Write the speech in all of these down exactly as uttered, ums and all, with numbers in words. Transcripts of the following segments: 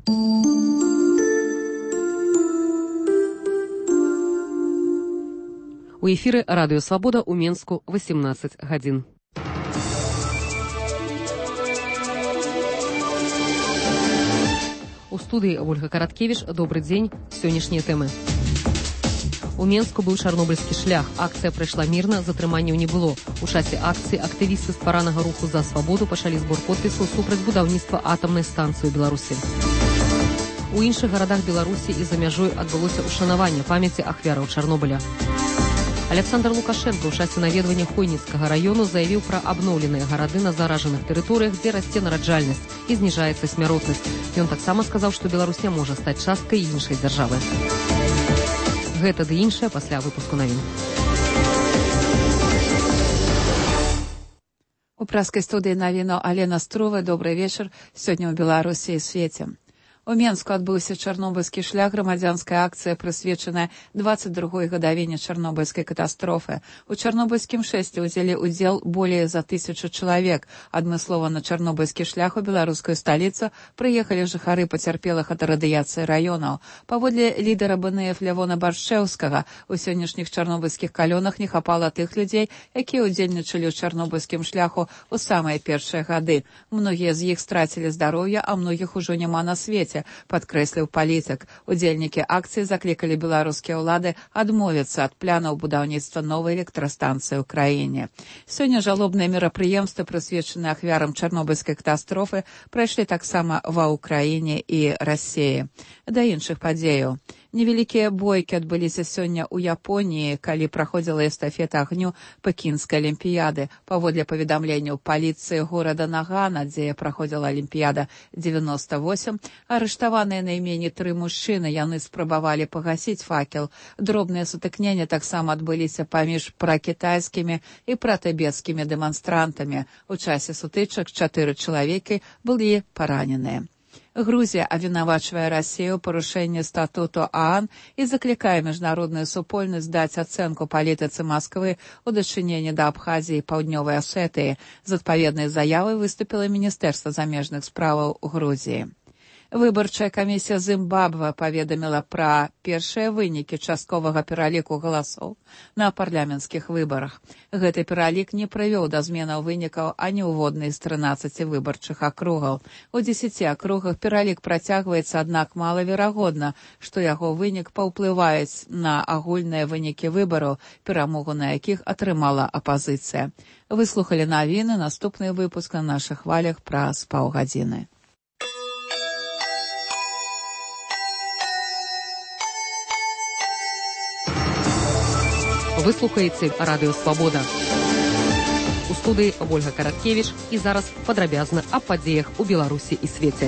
У эфіры Радыё Свабода ў Менску восемнадцать гадзін. У студыі Ольга Караткевіч. Добры дзень. Сённяшнія тэмы. У Менску быў чарнобыльскі шлях. Акцыя прайшла мірна, затрыманняў не было. У часе акцыі актывісты стваранага руху за свабоду пачалі збор подпісаў супраць будаўніцтва атамнай станцыі ў Беларусі. У іншых гарадах Беларусі і за мяжой адбылося ушанаванне памяці ахвяраў Чарнобыля. Александр Лукашенко ў часе наведвання Хойніцкага раёну заявіў пра абноўленыя гарады на заражаных тэрыторыях, дзе расце нараджальнасць і зніжаецца смяротнасць. Ён таксама сказаў, што Беларусь не можа стаць часткай іншай дзяржавы. Гэта ды іншае пасля выпуску навін. У праскай студыі навіну Алена Струва. Добрый вечар. Сёння ў Беларусі і свеце. У Менску адбыўся чарнобыльскі шлях, грамадзянская акцыя, прысвечаная двадцать другой гадавіне чарнобыльскай катастрофы. У чарнобыльскім шэсце ўзялі ўдзел болей за тысячу чалавек. Адмыслова на чарнобыльскі шлях у беларускую сталіцу прыехалі жыхары пацярпелых ад радыяцыі раёнаў. Паводле лідара бэ эн эф Лявона Баршчэўскага, у сённяшніх чарнобыльскіх калёнах не хапала тых людзей, якія ўдзельнічалі ў чарнобыльскім шляху ў самыя першыя гады. Многія з іх страцілі здароўе, а многіх ужо няма на свеце, падкрэсліў палітык. Удзельнікі акцыі заклікалі беларускія ўлады адмовіцца ад планаў будаўніцтва новай электрастанцыі ў краіне. Сёння жалобныя мерапрыемствы, прысвечаныя ахвярам чарнобыльскай катастрофы, прайшлі таксама ва ўкраіне і Расіі. Да іншых падзеяў. Невялікія бойкі адбыліся сёння ў Японіі, калі праходзіла эстафета агню Пекінскай алімпіяды. Паводле паведамленняў паліцыі горада Нагана, дзе праходзіла алімпіяда девяносто восемь, арыштаваныя найменей тры мужчыны, яны спрабавалі пагасіць факел. Дробныя сутыкненні таксама адбыліся паміж пракітайскімі і пратыбецкімі дэманстрантамі. У часе сутычак чатыры чалавекі былі параненыя. Грузія абвінавачвае Расію ў парушэнні статуту ААН і заклікае міжнародную супольнасць даць ацэнку палітыцы Масквы ў дачыненні да Абхазіі і Паўднёвай Асетыі. З адпаведнай заявай выступіла Міністэрства замежных справаў Грузіі. Выбарчая камісія Зімбабве паведаміла пра першыя вынікі частковага пераліку галасоў на парламенцкіх выбарах. Гэты пералік не прывёў да зменаў вынікаў ані ўводнай з трынаццаці выбарчых акругаў. У дзесяці акругах пералік працягваецца, аднак малаверагодна, што яго вынік паўплываюць на агульныя вынікі выбараў, перамогу на якіх атрымала апазіцыя. Выслухалі навіны, наступны выпуск на нашых хвалях праз паўгадзіны. Вы слухаеце Радыё Свабода. У студыі Ольга Караткевіч і зараз падрабязна аб падзеях у Беларусі і свеце.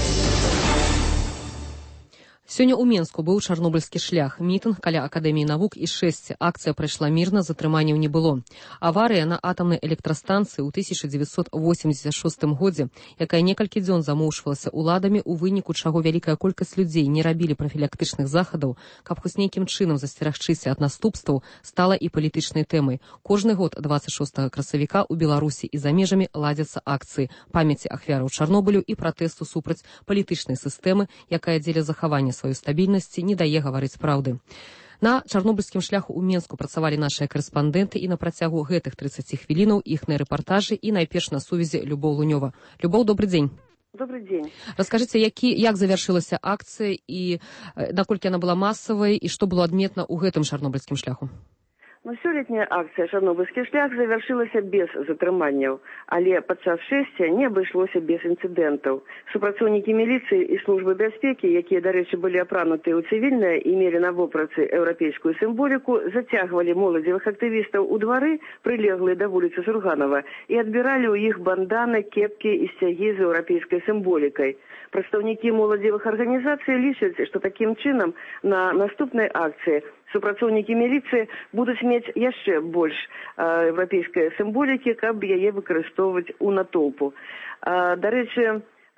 Сёння ў Менску быў чарнобыльскі шлях. Мітынг каля Акадэміі навук і шэсце. Акцыя прайшла мірна, затрыманняў не было. Аварыя на атамнай электрастанцыі ў тысяча дзевяцьсот восемьдесят шостым годзе, якая некалькі дзён замоўчвалася ўладамі, у выніку чаго вялікая колькасць людзей не рабілі прафілактычных захадаў, каб хоць нейкім чынам засцерагчыся ад наступстваў, стала і палітычнай тэмай. Кожны год двадцать шостага красавіка ў Беларусі і за межамі ладзяцца акцыі памяці ахвяраў Чарнобылю і пратэсту супраць палітычнай сістэмы, якая дзеля захавання сваёй стабільнасці не дае гаварыць праўды. На чарнобыльскім шляху ў Менску працавалі нашыя карэспандэнты, і на працягу гэтых тридцати хвілінаў іхныя рэпартажы, і найперш на сувязі Любоў Лунёва. Любоў, добры дзень. Добрый день. Раскажите, які, як завяршылася акцыя і наколькі яна была масавай і што было адметна ў гэтым чарнобыльскім шляху? Ну, сёлетняя акцыя «Чарнобыльскі шлях» завяршылася без затрыманняў, але падчас шэсця не абышлося без інцыдэнтаў. Супрацоўнікі міліцыі і службы бяспекі, якія, дарэчы, былі апранутыя ў цывільнае і мелі на вопратцы еўрапейскую сімволіку, зацягвалі моладзевых актывістаў у двары, прылеглыя да вуліцы Сурганова, і адбіралі ў іх банданы, кепкі і сцягі з еўрапейскай сімволікай. Прадстаўнікі моладзевых арганізацый лічаць, што такім чынам на наступнай акцыі супрацоўнікі міліцыі будуць мець яшчэ больш э, еўрапейскай сімволікі, каб яе выкарыстоўваць у натоўпу. Э, дарэчы,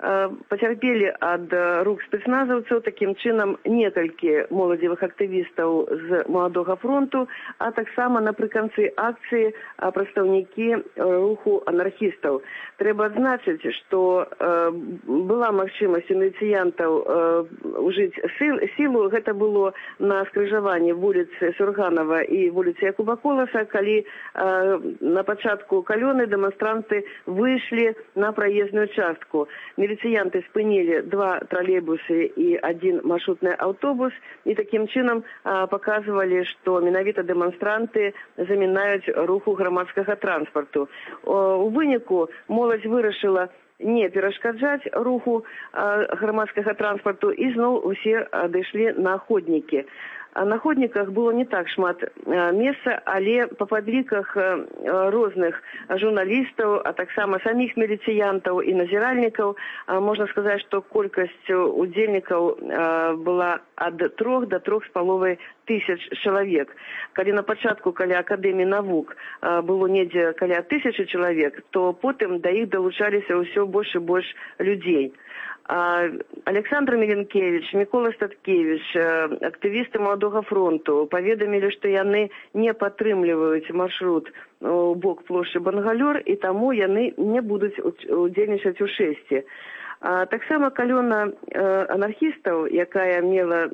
пацярпелі ад рук спецназаўцаў. Такім чынам некалькі моладзевых актывістаў з Маладога фронту, а таксама напрыканцы акцыі прадстаўнікі руху анархістаў. Трэба адзначыць, што была магчымасць у міліцыянтаў ужыць сілу. Гэта было на скрыжаванні вуліцы Сурганова і вуліцы Якуба Коласа, калі на пачатку калёны дэманстранты выйшлі на праезную частку. Міліцыянты спынілі два тралейбусы і адзін маршрутны аўтобус і такім чынам паказвалі, што менавіта дэманстранты замінаюць руху грамадскага транспарту. У выніку моладзь вырашыла не перашкаджаць руху грамадскага транспарту і зноў усе адышлі на ходнікі. На ходніках было не так шмат месца, але па падліках розных журналістаў, а таксама саміх міліцыянтаў і назіральнікаў, можна сказаць, што колькасць удзельнікаў была ад трох да трох з паловай тысяч чалавек. Калі на пачатку каля Акадэміі навук было недзе каля тысячы чалавек, то потым да іх далучаліся ўсё больш і больш людзей. Александр Міленкевич, Мікола Статкевич, актывісты Маладога фронту паведамілі, што яны не падтрымліваюць маршрут у бок плошчы Бангалёр, і таму яны не будуць удзельнічаць у шэсці. Таксама калёна анархістаў, якая мела,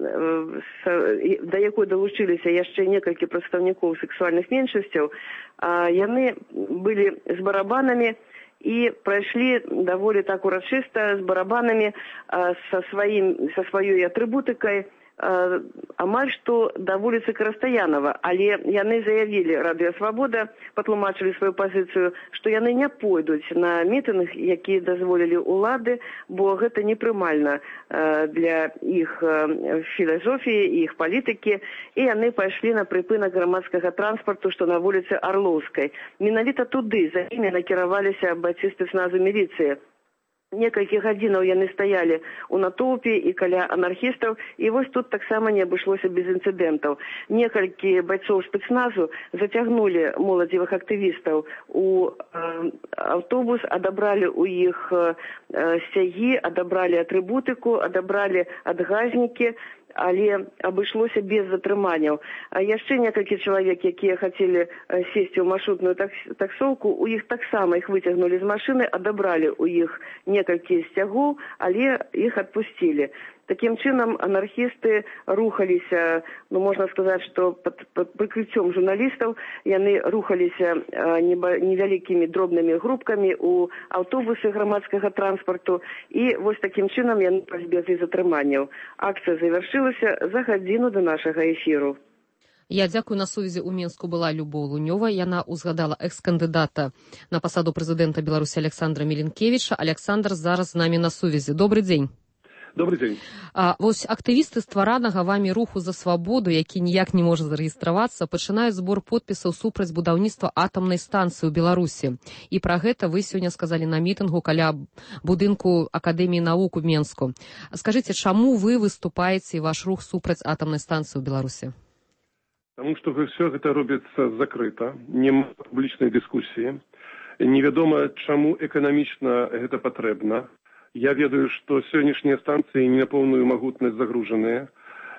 да якой далучыліся яшчэ некалькі прадстаўнікоў сексуальных меншасцяў, яны былі з барабанамі і прайшлі даволі так урачыста з барабанамі са, сваім, са сваёй атрыбутыкай амаль што да вуліцы Карастаянова, але яны заявілі, Радыё Свабода патлумачылі сваю пазіцыю, што яны не пойдуць на мітынг, які дазволілі ўлады, бо гэта непрымальна для іх філасофіі, іх палітыкі, і яны пайшлі на прыпынак грамадскага транспарту, што на вуліцы Арлоўскай. Менавіта туды за імі накіраваліся байцы спецназу міліцыі. Некалькі гадзінаў яны стаялі ў натоўпе і каля анархістаў, і вось тут таксама не абышлося без інцыдэнтаў. Некалькі байцоў спецназу зацягнулі моладзевых актывістаў у аўтобус, адабралі ў іх сцягі, адабралі атрыбутыку, адабралі адгазнікі, але абышлося без затрыманняў. А яшчэ некалькі чалавек, якія хацелі сесці ў маршрутную таксоўку, у іх таксама іх выцягнулі з машыны, адабралі ў іх некалькі сцягоў, але іх адпусцілі. Такім чынам анархісты рухаліся, ну можна сказаць, што пад, пад прыкрыццём журналістаў яны рухаліся невялікімі дробнымі групкамі ў аўтобусы грамадскага транспарту, і вось такім чынам яны пазбеглі затрыманняў. Акцыя завяршылася за гадзіну да нашага эфіру. Я дзякую. На сувязі ў Мінску была Любоў Лунёва. Яна узгадала экс-кандыдата на пасаду прэзідэнта Беларусі Александра Міленкевіча. Александр зараз з намі на сувязі. Добры дзень. Добрый дзень. А, вось актывісты стваранага вамі руху за свабоду, які ніяк не можа зарэгістравацца, пачынаюць збор подпісаў супраць будаўніцтва атамнай станцыі ў Беларусі. І пра гэта вы сёння сказалі на мітынгу каля будынку Акадэміі навук у Менску. Скажыце, чаму вы выступаеце ваш рух супраць атамнай станцыі ў Беларусі? Таму што ўсё гэта робіцца закрыта, няма публічнай дыскусіі. Невядома, чаму эканамічна гэта патрэбна. Я ведаю, што сённяшнія станцыі не на поўную магутнасць загружаныя,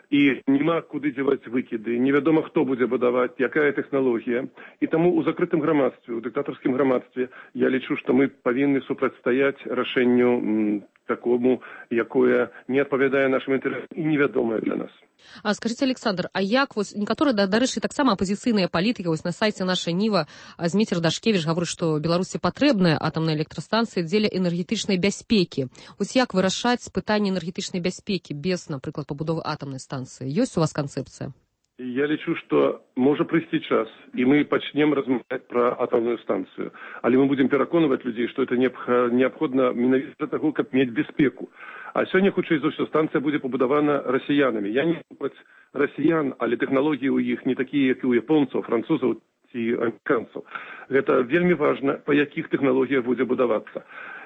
і няма куды дзяваць выкіды, невядома, хто будзе будаваць, якая тэхналогія. І таму ў закрытым грамадстве, у дыктатарскім грамадстве я лічу, што мы павінны супрацьстаяць рашэнню такому, якое не адпавядае нашым інтарэсам і невядомае для нас. А скажите, Александр, а як вось некаторыя, дарэчы, таксама апазіцыйныя палітыкі, вось на сайце нашай Ніва Зміцер Дашкевіч гаворыць, што Беларусі патрэбная атамная электрастанцыя дзеля энергетычнай бяспекі. Вось як вырашаць пытанне энергетычнай бяспекі без, напрыклад, пабудовы атамнай станцыі? Ёсць у вас канцэпцыя? Я лічу, што можа прыйсці час, і мы пачнем размаўляць пра атамную станцыю. Але мы будзем пераконваць людзей, што это неабходна менавіта для таго, каб мець бяспеку. А сёння, хутчэй за ўсё, станцыя будзе пабудавана расіянамі. Я не супраць расіян, але тэхналогіі ў іх не такія, як і ў японцаў, французаў ці амерыканцаў. Гэта вельмі важна, па якіх тэхналогіях будзе будавацца.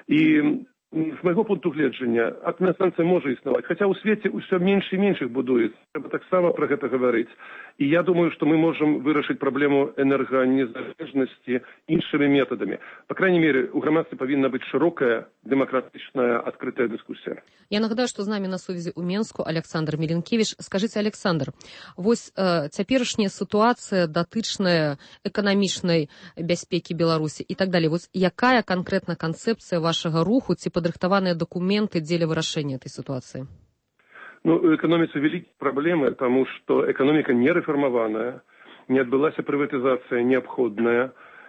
І з майго пункту гледжання, атамная станцыя можа існаваць, хаця ў свеце ўсё менш і менш іх будуецца. Трэба таксама пра гэта гаварыць. И я думаю, что мы можем вырашить проблему энергонезалежности іншими методами. По крайней мере, у громадства повинна быть широкая, демократичная, открытая дискуссия. Я нагадаю, что з намі на сувязі ў Менску Александр Миленкевич. Скажите, Александр, вось э, цяперашняя ситуация датычная эканамічнай бяспекі Беларусі и так далее. Вот якая конкретно концепция вашего руху, ці падрыхтаваныя документы дзеля вырашэння этой ситуации? Ну, у экономики великие проблемы, потому что экономика не реформованная, не отбылась приватизация необходная,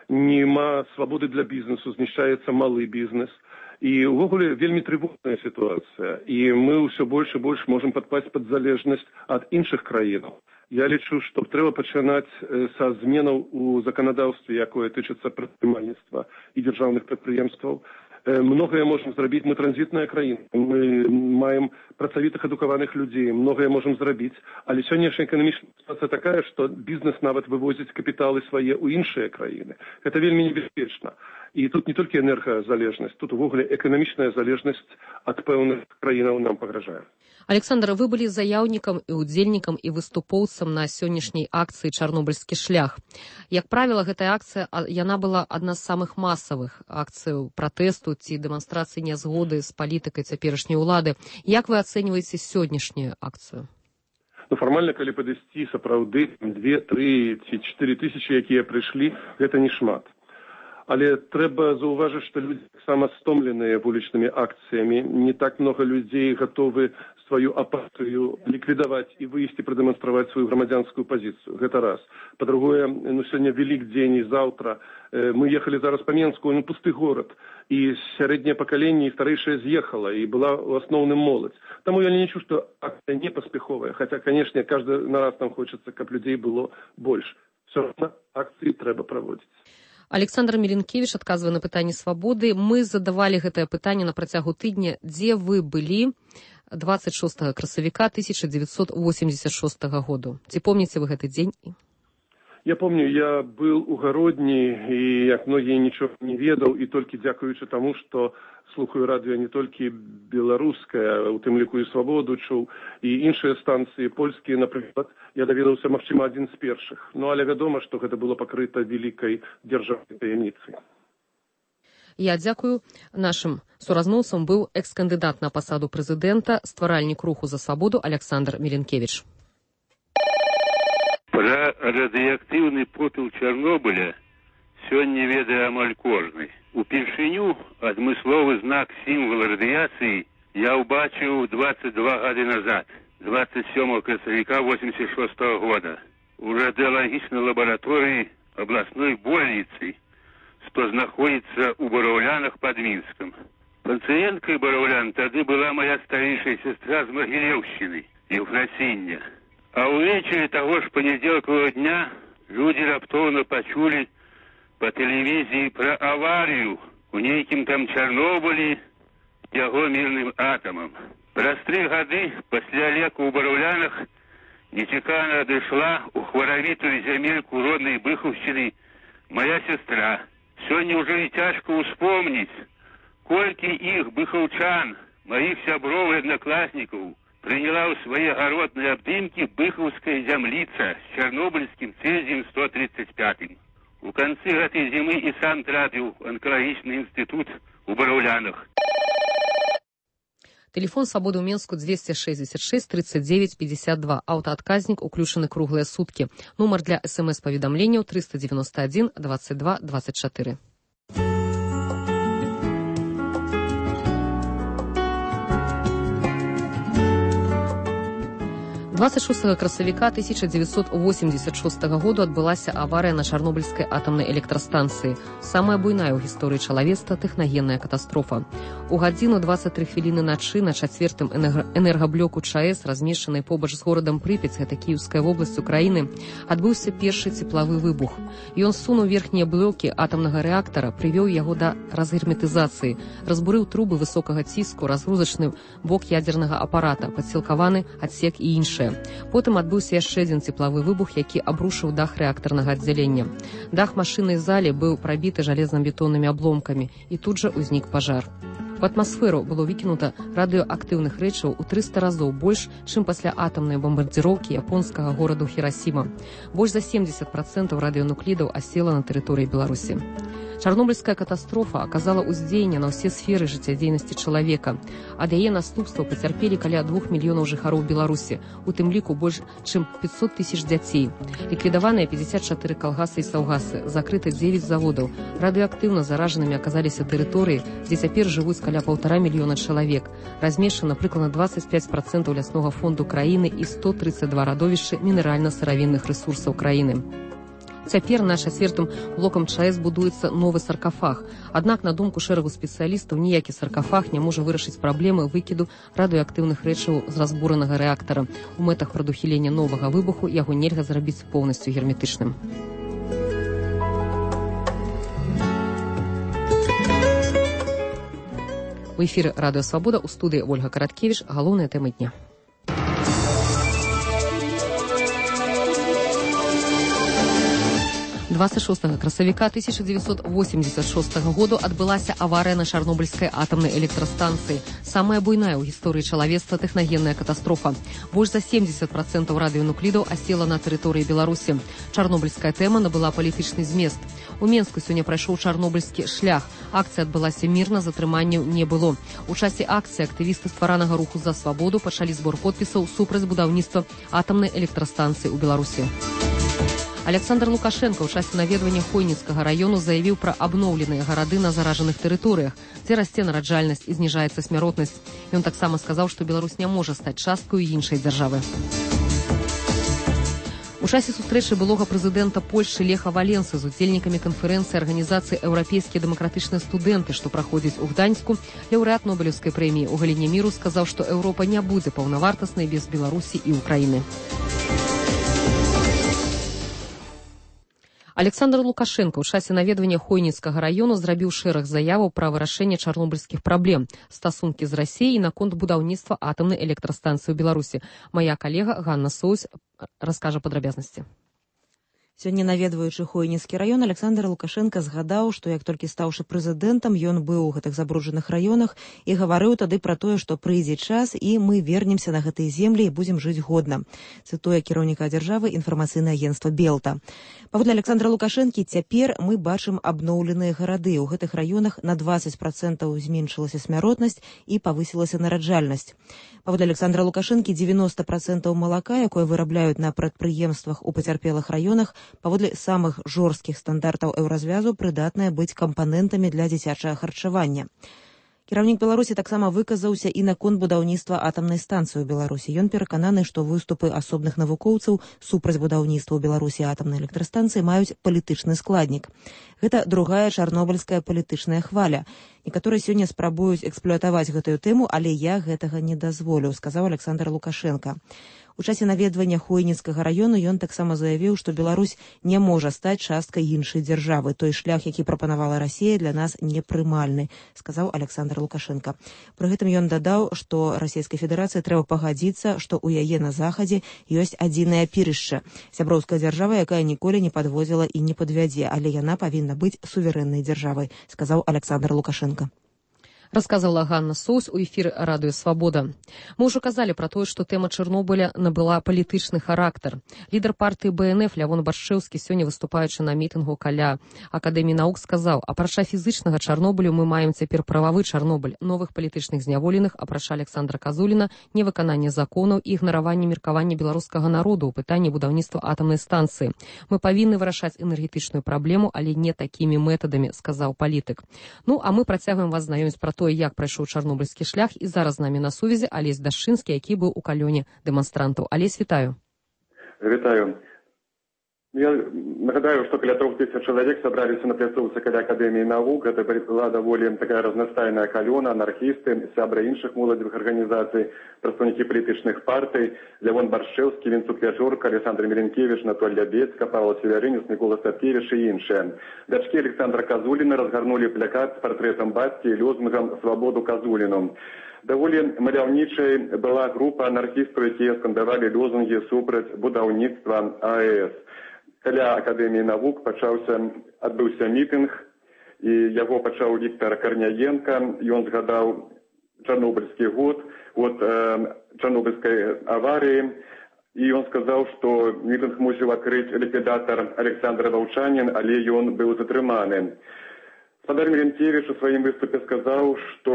нема свободы для бизнесу, знішчаецца малы бизнес. И увогуле вельмі тревожная ситуация. И мы все больше и больше можем подпасть под залежность от іншых краінаў. Я лічу, што трэба пачынаць са зменаў у законодаўстве, якое тычыцца прадпрымальніцтва і дзяржаўных прадпрыемстваў. Многое можем зрабіць, мы транзітная краіна, мы маем працавітых адукаваных людзей, многое можем зрабіць, але сённяшняя эканамічная ситуация такая, што бізнес нават вывозіць капіталы свае ў іншыя краіны. Гэта вельмі небяспечна. І тут не толькі энергазалежнасць, тут увогуле эканамічная залежнасць ад пэўных краінаў нам пагражае. Александр, вы былі заяўнікам і удзельнікам і выступоўцам на сённяшняй акцыі «Чарнобыльскі шлях». Як правіла, гэтая акцыя, яна была адна з самых масавых акцый пратэсту ці дэманстрацыі нязгоды з палітыкай цяперашняй улады. Як вы ацэньваеце сённяшнюю акцыю? Ну, фармальна, калі падысці, сапраўды, две, тры ці чатыры тысячы, якія прыйшлі, гэта не шмат. Але трэба заўважыць, што людзі таксама стомленыя вулічнымі акцыямі. Не так много людзей гатовы сваю апатыю ліквідаваць і выйсці прадэманстраваць сваю грамадзянскую пазіцыю. Гэта раз. Па-другое, ну, сёння вялік дзень і заўтра. Мы ехалі зараз па Менску, ну, пусты горад. І сярэдняе пакаленне і старэйшае з'ехала, і была ў асноўным моладзь. Таму я не лічу, што акцыя не паспяховая. Хаця, канешне, каждый на раз там хочацца, каб людзей было больш. Все равно акцыі трэба праводзіць. Александр Миленкевич адказвае на пытанне свабоды. Мы задавалі гэтае пытанне на працягу тыдня. Дзе вы былі двадцать шостага красавіка тысяча девятьсот восемьдесят шостага году? Ці помніце вы гэты дзень? Я помню, я был у Гародні, і, як многія, нічога не ведаў, і толькі дзякуючы таму, што слухаю радыё не толькі беларускае, у тым ліку і свабоду чуў, і іншыя станцыі польскія, напрыклад, я даведаўся, магчыма, адзін з першых. Ну, але вядома, што гэта было пакрыта вялікай дзяржаўнай таямніцай. Я дзякую. Нашым суразмоўцам быў экс-кандыдат на пасаду прэзідэнта, стваральнік руху за свабоду Александр Миленкевич. Пра радыеактыўны попел Чарнобыля сёння ведае амаль кожны. Упершыню адмысловы знак сімвал радыяцыі я ўбачыў двадцать два гады назад, двадцать сёмага красавіка восемьдесят шостого года, у радыялагічнай лабараторыі абласной больніцы, што знаходзіцца ў Бараўлянах пад Мінскам. Пацыенткай Бараўлян тады была моя старэйшая сестра з Магілеўшчыны, Еўфрасіння. А ўвечары таго ж панядзелкавага дня людзі раптоўна пачулі па тэлевізіі пра аварыю у нейкім там Чарнобылі яго мірным атамам. Праз тры гады пасля леку ў Бараўлянах нечакана адышла ў хваравітую зямельку роднай Быхаўшчыны моя сестра. Сёння ўжо і цяжка ўспомніць, колькі іх быхаўчан, маіх сяброў і аднакласнікаў, приняла ў свае гаротныя абдымкі быхаўская зямліца з чарнобыльскім цэзіем сто тридцать пятым. У канцы гэтай зімы і сам трапіў у анкалагічны інстытут у Бараўлянах. Телефон свободы ў Менску двести шестьдесят шесть тридцать девять пятьдесят два. Аўтаадказнік уключаны круглыя суткі. Нумар для смс-паведамленняў триста девяносто один двадцать два двадцать четыре. двадцать шостага красавіка тысяча девятьсот восемьдесят шостага году адбылася аварыя на Чарнобыльскай атамнай электрастанцыі. Самая буйная ў гісторыі чалавецтва тэхнагенная катастрофа. У гадзіну двадцать тры хвіліны начы на чацвертым энергаблоку ЧАЭС, размешчанай побач з горадам Прыпяць, гэта Кіеўская вобласць Украіны, адбыўся першы цеплавы выбух. Ён сунуў верхнія блокі атамнага рэактара, прывёў яго да разгерметызацыі, разбурыў трубы высокага ціску, разгрузачны бок ядзернага апарата, падсілкаваны адсек і іншае. Потым адбыўся яшчэ адзін цеплавы выбух, які абрушыў дах рэактарнага аддзялення. Дах машыннай залі быў прабіты жалезна-бетоннымі абломкамі, і тут жа ўзнік пажар. У атмасферу было выкінута радыёактыўных рэчаў у трыста разоў больш, чым пасля атамнай бамбардзіроўкі японскага гораду Хірасіма. Больш за семьдесят процентов радыёнуклідаў асела на тэрыторыі Беларусі. Чарнобыльская катастрофа аказала ўздзеянне на ўсе сферы жыццядзейнасці чалавека. Ад яе наступстваў пацярпелі каля двух мільёнаў жыхароў Беларусі, у тым ліку больш чым пятьсот тысяч дзяцей. Ліквідаваныя пятьдесят четыре калгасы і саўгасы, закрыты девять заводаў. Радыёактыўна заражанымі аказаліся тэрыторыі, дзе цяпер жывуць каля паўтара мільёна чалавек. Размешчана прыкладна двадцать пять процентов ляснога фонду краіны і сто тридцать два радовішчы мінеральна-сыравінных рэсурсаў краіны. Цяпер на чацвёртым блокам ЧАЭС будуецца новы саркафаг. Аднак, на думку шэрагу спецыялістаў, ніякі саркафаг не можа вырашыць праблемы выкіду радыёактыўных рэчываў з разбуранага рэактара. У мэтах прадухілення новага выбуху яго нельга зрабіць поўнасцю герметычным. У эфіры Радыё Свабода, у студыі Ольга Караткевіч, галоўныя тэмы дня. двадцать шостого красавіка тысяча девятьсот восемьдесят шестого году адбылася аварыя на Чарнобыльскай атамнай электрастанцыі. Самая буйная ў гісторыі чалавецтва тэхнагенная катастрофа. Больш за семьдесят процентов радыёнуклідаў асела на тэрыторыі Беларусі. Чарнобыльская тэма набыла палітычны змест. У Менску сёння прайшоў чарнобыльскі шлях. Акцыя адбылася мірна, затрыманняў не было. У часе акцыі актывісты стваранага руху за свабоду пачалі збор подпісаў супраць будаўніцтва атамнай электрастанцыі ў Беларусі. Александр Лукашенко ў часе наведвання Хойніцкага раёну заявіў пра абноўленыя гарады на заражаных тэрыторыях, дзе расце нараджальнасць і зніжаецца смяротнасць. Ён таксама сказаў, што Беларусь не можа стаць часткаю іншай дзяржавы. У часе сустрэчы былога прэзідэнта Польшчы Леха Валенсы з удзельнікамі канферэнцыі арганізацыі «Еўрапейскія дэмакратычныя студэнты», што праходзіць у Гданьску, лаўрэат Нобелеўскай прэміі ў галіне міру сказаў, што Еўропа не будзе паўнавартаснай без Беларусі і Украіны. Александр Лукашенко ў часе наведвання Хойніцкага раёну зрабіў шэраг заяваў пра вырашэнне чарнобыльскіх праблем, стасункі з Расіяй і наконт будаўніцтва атамнай электрастанцыі ў Беларусі. Мая калега Ганна Соус раскажа падрабязнасці. Сёння наведваючы Хойніцкі раён, Александр Лукашенко згадаў, што як толькі стаўшы прэзідэнтам, ён быў у гэтых забруджаных раёнах і гаварыў тады пра тое, што прыйдзе час і мы вернемся на гэтыя землі і будзем жыць годна. Цытуе кіраўніка дзяржавы інфармацыйнае агенцтва Белта. Паводле Александра Лукашэнкі, цяпер мы бачым абноўленыя гарады. У гэтых раёнах на двадцать процентов зменшылася смяротнасць і павысілася нараджальнасць. Паводле Александра Лукашэнкі, девяносто процентов малака, якое вырабляюць на прадпрыемствах у пацярпелых раёнах, паводле самых жорсткіх стандартаў еўразвязу прыдатныя быць кампанентамі для дзіцячага харчавання. Кіраўнік Беларусі таксама выказаўся і наконт будаўніцтва атамнай станцыі ў Беларусі. Ён перакананы, што выступы асобных навукоўцаў супраць будаўніцтва ў Беларусі атамнай электрастанцыі маюць палітычны складнік. Гэта другая чарнобыльская палітычная хваля. Некаторыя сёння спрабуюць эксплуатаваць гэтую тэму, але я гэтага не дазволю, сказаў Александр Лукашенко. У часе наведвання Хойніцкага раёну ён таксама заявіў, што Беларусь не можа стаць часткай іншай дзяржавы. Той шлях, які прапанавала Расія, для нас непрымальны, сказаў Александр Лукашенко. Пры гэтым ён дадаў, што Расійскай Федэрацыі трэба пагадзіцца, што ў яе на захадзе ёсць адзінае апірышча. Сяброўская дзяржава, якая ніколі не падводзіла і не падвядзе, але яна павінна быць суверэннай дзяржавай, сказаў Александр Лукашенко. Расказывала Ганна Соус у эфіры Радыё Свабода. Мы ўжо казалі пра тое, што тэма Чарнобыля набыла палітычны характар. Лідар партыі Бэ Эн Эф Лявон Баршчэўскі сёння, выступаючы на мітынгу каля Акадэміі навук, сказаў: апрача фізычнага Чарнобылю мы маем цяпер прававы Чарнобыль, новых палітычных зняволеных, апрача Александра Казуліна, невыкананне законаў і ігнараванне меркавання беларускага народу ў пытанні будаўніцтва атамнай станцыі. Мы павінны вырашаць энергетычную праблему, але не такімі метадамі, сказаў палітык. Ну, а мы працягваем вас знаёміць пра тое, як прайшоў чарнобыльскі шлях, і зараз з намі на сувязі Алесь Дашчынскі, які быў у калёне дэманстрантаў. Алесь, вітаю. Вітаю. Я нагадаю, што каля трох тысяч чалавек сабраліся на пляцоўцы каля Акадэміі навук. Гэта была даволі такая разнастайная калёна, анархісты, сябры іншых моладзевых арганізацый, прадстаўнікі палітычных партый, Лявон Баршчэўскі, Вінцук Вяжорка, Александр Міренкевіч, Анатоль Лябецка, Павел Севярынец, Мікола Статкевіч і іншыя. Дачкі Александра Казуліна разгарнулі плакат з партрэтам бацькі і лозунгам «Свабоду Казуліну». Даволі маляўнічай была група анархістаў, якія скандавалі лозунгі супраць будаўніцтва А Э С. Каля Акадэміі навук пачаўся, адбыўся мітынг, і яго пачаў Віктор Карняенко. Ён згадаў чарнобыльскі год, год э, чарнобыльскай аварыі, і ён сказаў, што мітынг мусіў адкрыць ліквідатар Александр Ваўчанін, але ён быў затрыманы. Спадар Мілінкевіч у сваім выступе сказаў, што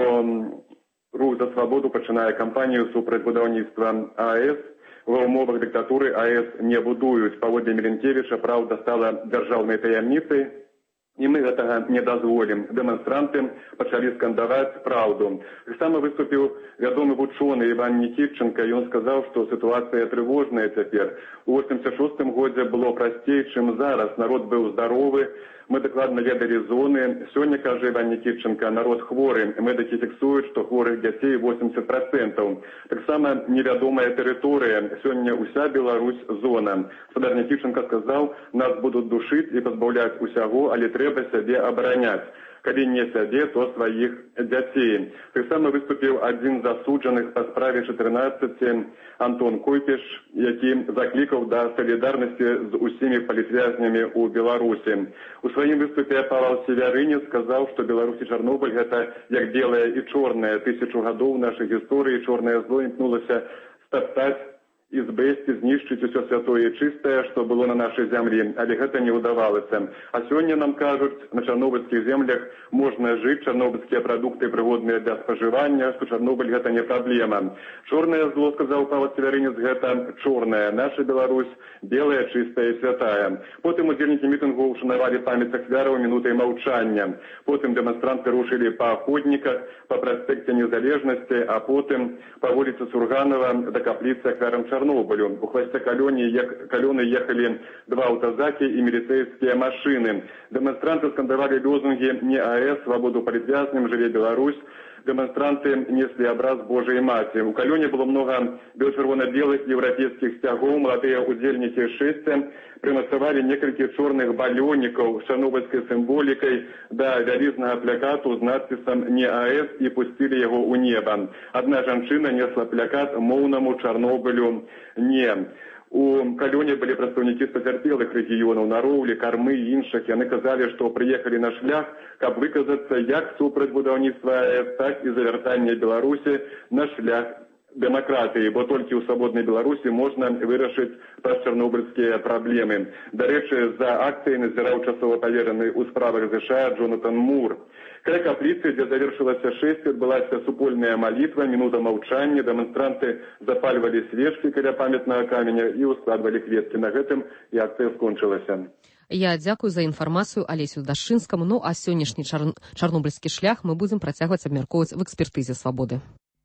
рух за свабоду пачынае кампанію супраць будаўніцтва АЭС. Ва ўмовах дыктатуры АЭС не будуюць. Паводле Мілінкевіча праўда стала дзяржаўнай таямніцай, і мы гэтага не дазволім. Дэманстранты пачалі скандаваць праўду. Таксама выступіў вядомы вучоны Іван Нікітченка. Ён сказаў, што сітуацыя трывожная цяпер. У восемьдесят шостым годзе было прасцей, чым зараз. Народ быў здаровы, мы дакладна ведалі зоны. Сёння, кажа Іван Нікітченка, народ хворы. Медыкі фіксуюць, што хворых дзяцей восемьдесят процентов. Таксама невядомая тэрыторыя. Сёння ўся Беларусь зона. Спадар Нікітченка сказаў, нас будуць душыць і пазбаўляць усяго, але трэба сябе абараняць. Калі не сябе, то сваіх дзяцей. Таксама выступіў адзін з засуджаных па справе чатырнаццаці Антон Койпіш, які заклікаў да салідарнасці з усімі палітвязнямі ў Беларусі. У сваім выступе Павел Севярынец сказаў, што Беларусь і Чарнобыль гэта як белае і чорнае. Тысячу гадоў нашай гісторыі чорнае зло імкнулася стаптаць і збэсці, знішчыць усё святое і чыстае, што было на нашай зямлі, але гэта не ўдавалася. А сёння нам кажуць, на чарнобыльскіх землях можна жыць, чарнобыльскія прадукты прыгодныя для спажывання, што Чарнобыль гэта не праблема. Чорнае зло, сказаў Павел Севярынец, гэта чорная. Наша Беларусь белая, чыстая і святая. Потым удзельнікі мітынгу ушанавалі памяць ахвяраў мінутай маўчання. Потым дэманстранты рушылі па ходніках, па праспекце Незалежнасці, а потым па вуліцы Сурганова да капліцы ахвярам Чарнобылю. У хвасце калёны, як, калёны ехалі два аўтазакі і міліцэйскія машыны. Дэманстранты скандавалі лозунгі «Не АЭС, свабоду палітвязням, жыве Беларусь». Дэманстранты неслі абраз Божай Маці. У калёне было многа бело-чырвона-белых еўрапейскіх сцягоў. Маладыя удзельнікі шэсця прымацавалі некалькі чорных балёнікаў з чарнобыльскай сімволікай да вялізнага плакату з надпісам «Не АЭС» і пусцілі яго ў неба. Адна жанчына несла плакат «Моўнаму Чарнобылю не». У калёне былі прадстаўнікі з пацярпелых рэгіёнаў, нароўлі, кармы і іншых. Яны казалі, што прыехалі на шлях, каб выказацца як супраць будаўніцтва АЭС, так і завяртання Беларусі на шлях дэмакратыі, бо толькі ў свабоднай Беларусі можна вырашыць чарнобыльскія праблемы. Дарэчы, за акцыяй назіраў часова павераны ў справах ЗША Джонатан Мур. Каля капліцы, дзе завершылася шэсць, адбылася супольная малітва, мінута маўчання. Дэманстранты запальвалі свечкі каля памятнага каменя і ускладвалі кветкі. На гэтым і акцыя скончылася. Я дзякую за інфармацыю Алесю Дашчынскаму. Ну а сённяшні чар... чарнобыльскі шлях мы будзем працягваць абмяркоўваць в экспертызе свабоды.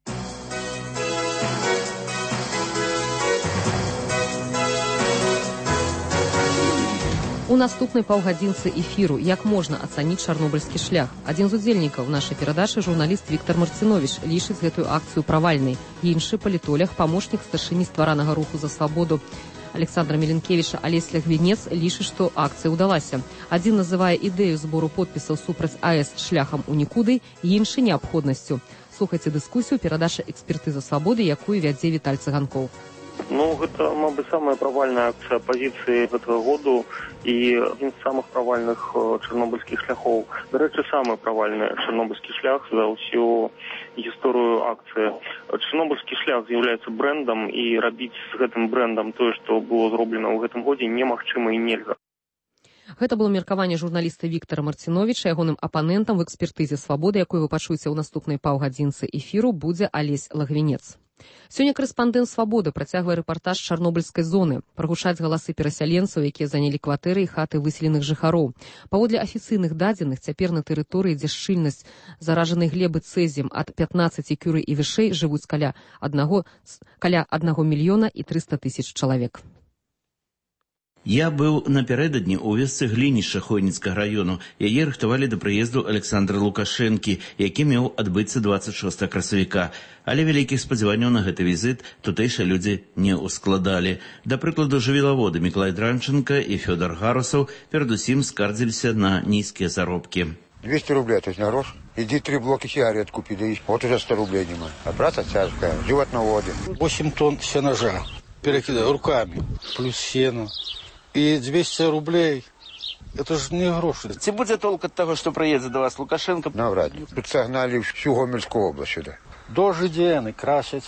У наступнай паўгадзінцы эфіру як можна ацаніць чарнобыльскі шлях. Адзін з удзельнікаў нашай перадачы, журналіст Віктор Марцинович, лічыць гэтую акцыю правальнай. Іншы палітолог, памочнік старшыні стваранага руху за свабоду Александра Мілінкевіча Алесь Лягвінец лічыць, што акцыя ўдалася. Адзін называе ідэю збору подпісаў супраць АЭС шляхам у нікуды, іншы неабходнасцю. Слухайце дыскусію перадачы экспертызы свабоды, якую вядзе Віталь Цыганкоў. Ну, гэта, мабыць, самая правальная акцыя апазіцыі гэтага году і адзін з самых правальных чарнобыльскіх шляхоў. Дарэчы, самы правальны чарнобыльскі шлях за ўсю гісторыю акцыі. Чарнобыльскі шлях з'яўляецца брэндам, і рабіць з гэтым брэндам тое, што было зроблена ў гэтым годзе, немагчыма і нельга. Гэта было меркаванне журналіста Віктора Марциновича. Ягоным апанентам в экспертызе свабоды, якую вы пачуеце ў наступнай паўгадзінцы эфіру, будзе Алесь Лагвінец. Сёння корэспандэнт свабоды працягвае рэпартаж чарнобыльскай зоны, прагучаць галасы перасяленцаў, якія занялі кватэры і хаты выселеных жыхароў. Паводле афіцыйных дадзеных, цяпер на тэрыторыі, дзе шчыльнасць заражанай глебы цэзіем ад пятнаццаці кюры і вышэй, жывуць каля аднаго, каля аднаго мільёна і трыста тысяч чалавек. Я быў напярэдадні ў вёсцы Глінішча Хойніцкага раёну. Яе рыхтавалі да прыезду Александра Лукашэнкі, які меў адбыцца дваццаць шостага красавіка. Але вялікіх спадзяванняў на гэты візіт тутэйшыя людзі не ўскладалі. Да прыкладу, жывёлаводы Мікалай Дранченка і Фёдор Гарусаў перадусім скардзіліся на нізкія заробкі. двести рублей, то есть на грош. Иди три блока сигарет купи, да и вот уже сто рублей нема. А брата тяжкая, животноводы. восемь тонн сенажа перекидаю руками, плюс сено. И двести рублей Это ж не гроши. Ці будзе толк ад таго, што прыедзе да вас Лукашенко? Навряд ли. Тут согнали всю Гомельскую область сюда. Дождь идены, красить.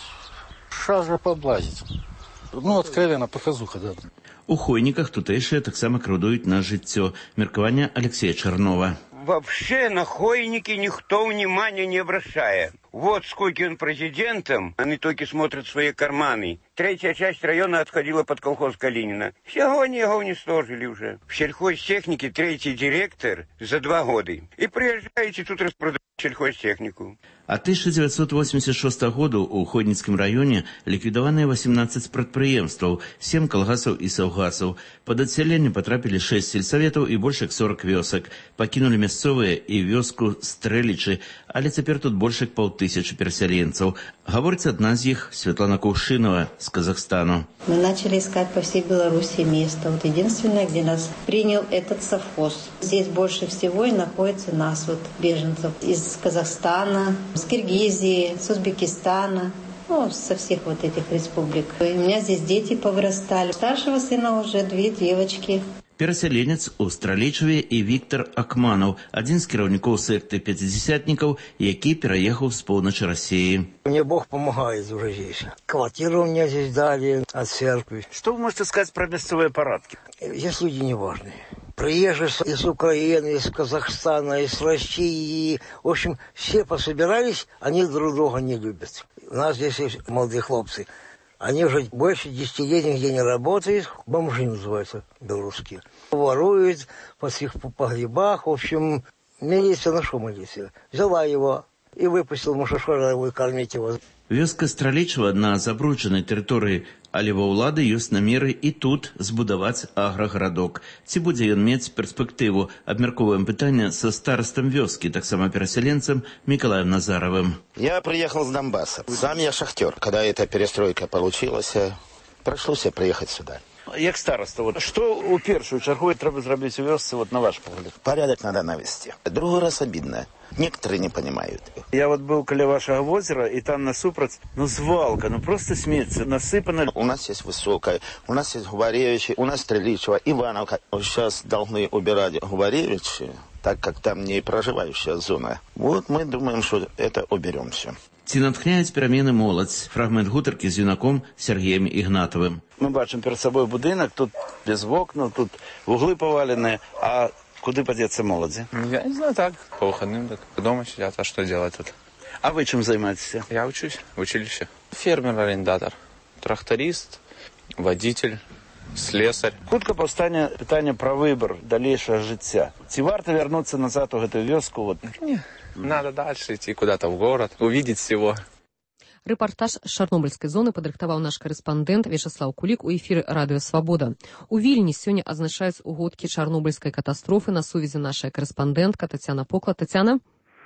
Шажа поблазить. Ну, откровенно, показуха, да. У Хойніках тутэйшыя таксама крыўдуюць на жыццё. Меркаванне Алексея Чернова. Вообще на Хойники никто внимания не обращает. Вот сколько он президентом, они только смотрят свои карманы. Третья часть района отходила под колхоз Калинина. Сегодня его уничтожили уже. В сельхозтехнике третий директор за два года. И приезжаете тут распродать сельхозтехнику. А тысяча девятьсот восемьдесят шестого году у Хойніцкім раёне ліквідаваныя восемнадцать прадпрыемстваў, сем калгасаў і саўгасаў. Пад адсяленне патрапілі шесть сельсаветаў і больш як сорок вёсак. Пакінулі мясцовыя і вёску Стрэлічы, але цяпер тут больш як паўтысячы перасяленцаў. Гаворыць адна з іх Светлана Кувшинова с Казахстану. Мы начали искать по всей Беларуси место. Вот единственное, где нас принял этот совхоз. Здесь больше всего и находится нас, вот, беженцев из Казахстана, с Киргизии, с Узбекистана, ну, со всех вот этих республик. И у меня здесь дети повырастали. Старшего сына уже две девочки. Перасяленец у Стралічаве і Віктор Акманаў, адзін з кіраўнікоў секты пятидесятников, які переехал с поўначы России. Мне Бог помогает уже здесь. Квартиру мне здесь дали от церкви. Что вы можете сказать про мясцовые парадки? Здесь люди неважные. Приезжие из Украины, из Казахстана, из России. В общем, все пособирались, они друг друга не любят. У нас здесь есть молодые хлопцы. Они уже больше десяти лет нигде не работают. Бомжи называются белорусские. Воруют по всех погребах. В общем, милиция, на что милиция? Взяла его и выпустила, ну что ж вы кормить его. Вёска Стралічава на забруджанай тэрыторыі, але ва ўлады ёсць намеры і тут збудаваць аграгарадок. Ці будзе ён мець перспектыву? Абмяркоўваем пытанне са старастам вёскі, таксама перасяленцам Миколаем Назаровым. Я приехал с Донбасса. Сам я шахтер. Когда эта перестройка получилась, пришлось приехать сюда. Як староста, вот, что у першую чергу треба зробити у вёсцы, вот, на ваш погляд? Порядок надо навести. Другой раз обидно. Некоторые не понимают. Я вот был каля вашего озера, и там насупраць, ну, звалка, ну, просто смеется, насыпано. У нас есть Высокая, у нас есть Губаревичи, у нас Стреличева, Ивановка. Сейчас должны убирать Губаревичи, так как там не проживающая зона. Вот мы думаем, что это уберем все. Ці натхняюць перамены моладзь? Фрагмент гутаркі з юнаком Сергеем Ігнатовым. Мы бачым перед собой будынак, тут без окна, тут углы поваленные, а куды подеться моладзі? Я не знаю, так, по выходным, так, дома сидят, а что делать тут? А вы чем занимаетесь? Я учусь в училище. Фермер-арендатор, тракторист, водитель, слесарь. Хутка паўстане пытанне пра выбор далейшага жыцця. Ці варта вярнуцца назад у гэтую вёску? Вот? Не, надо дальше идти куда-то в город, увидеть всего. Рэпартаж з Чарнобыльскай зоны падрыхтаваў наш карэспандэнт Вячаслаў Кулік у эфіры радыё Свабода. У Вільні сёння адзначаюць угодкі чарнобыльскай катастрофы. На сувязі наша карэспандэнтка Тацяна Покла. Тацяна?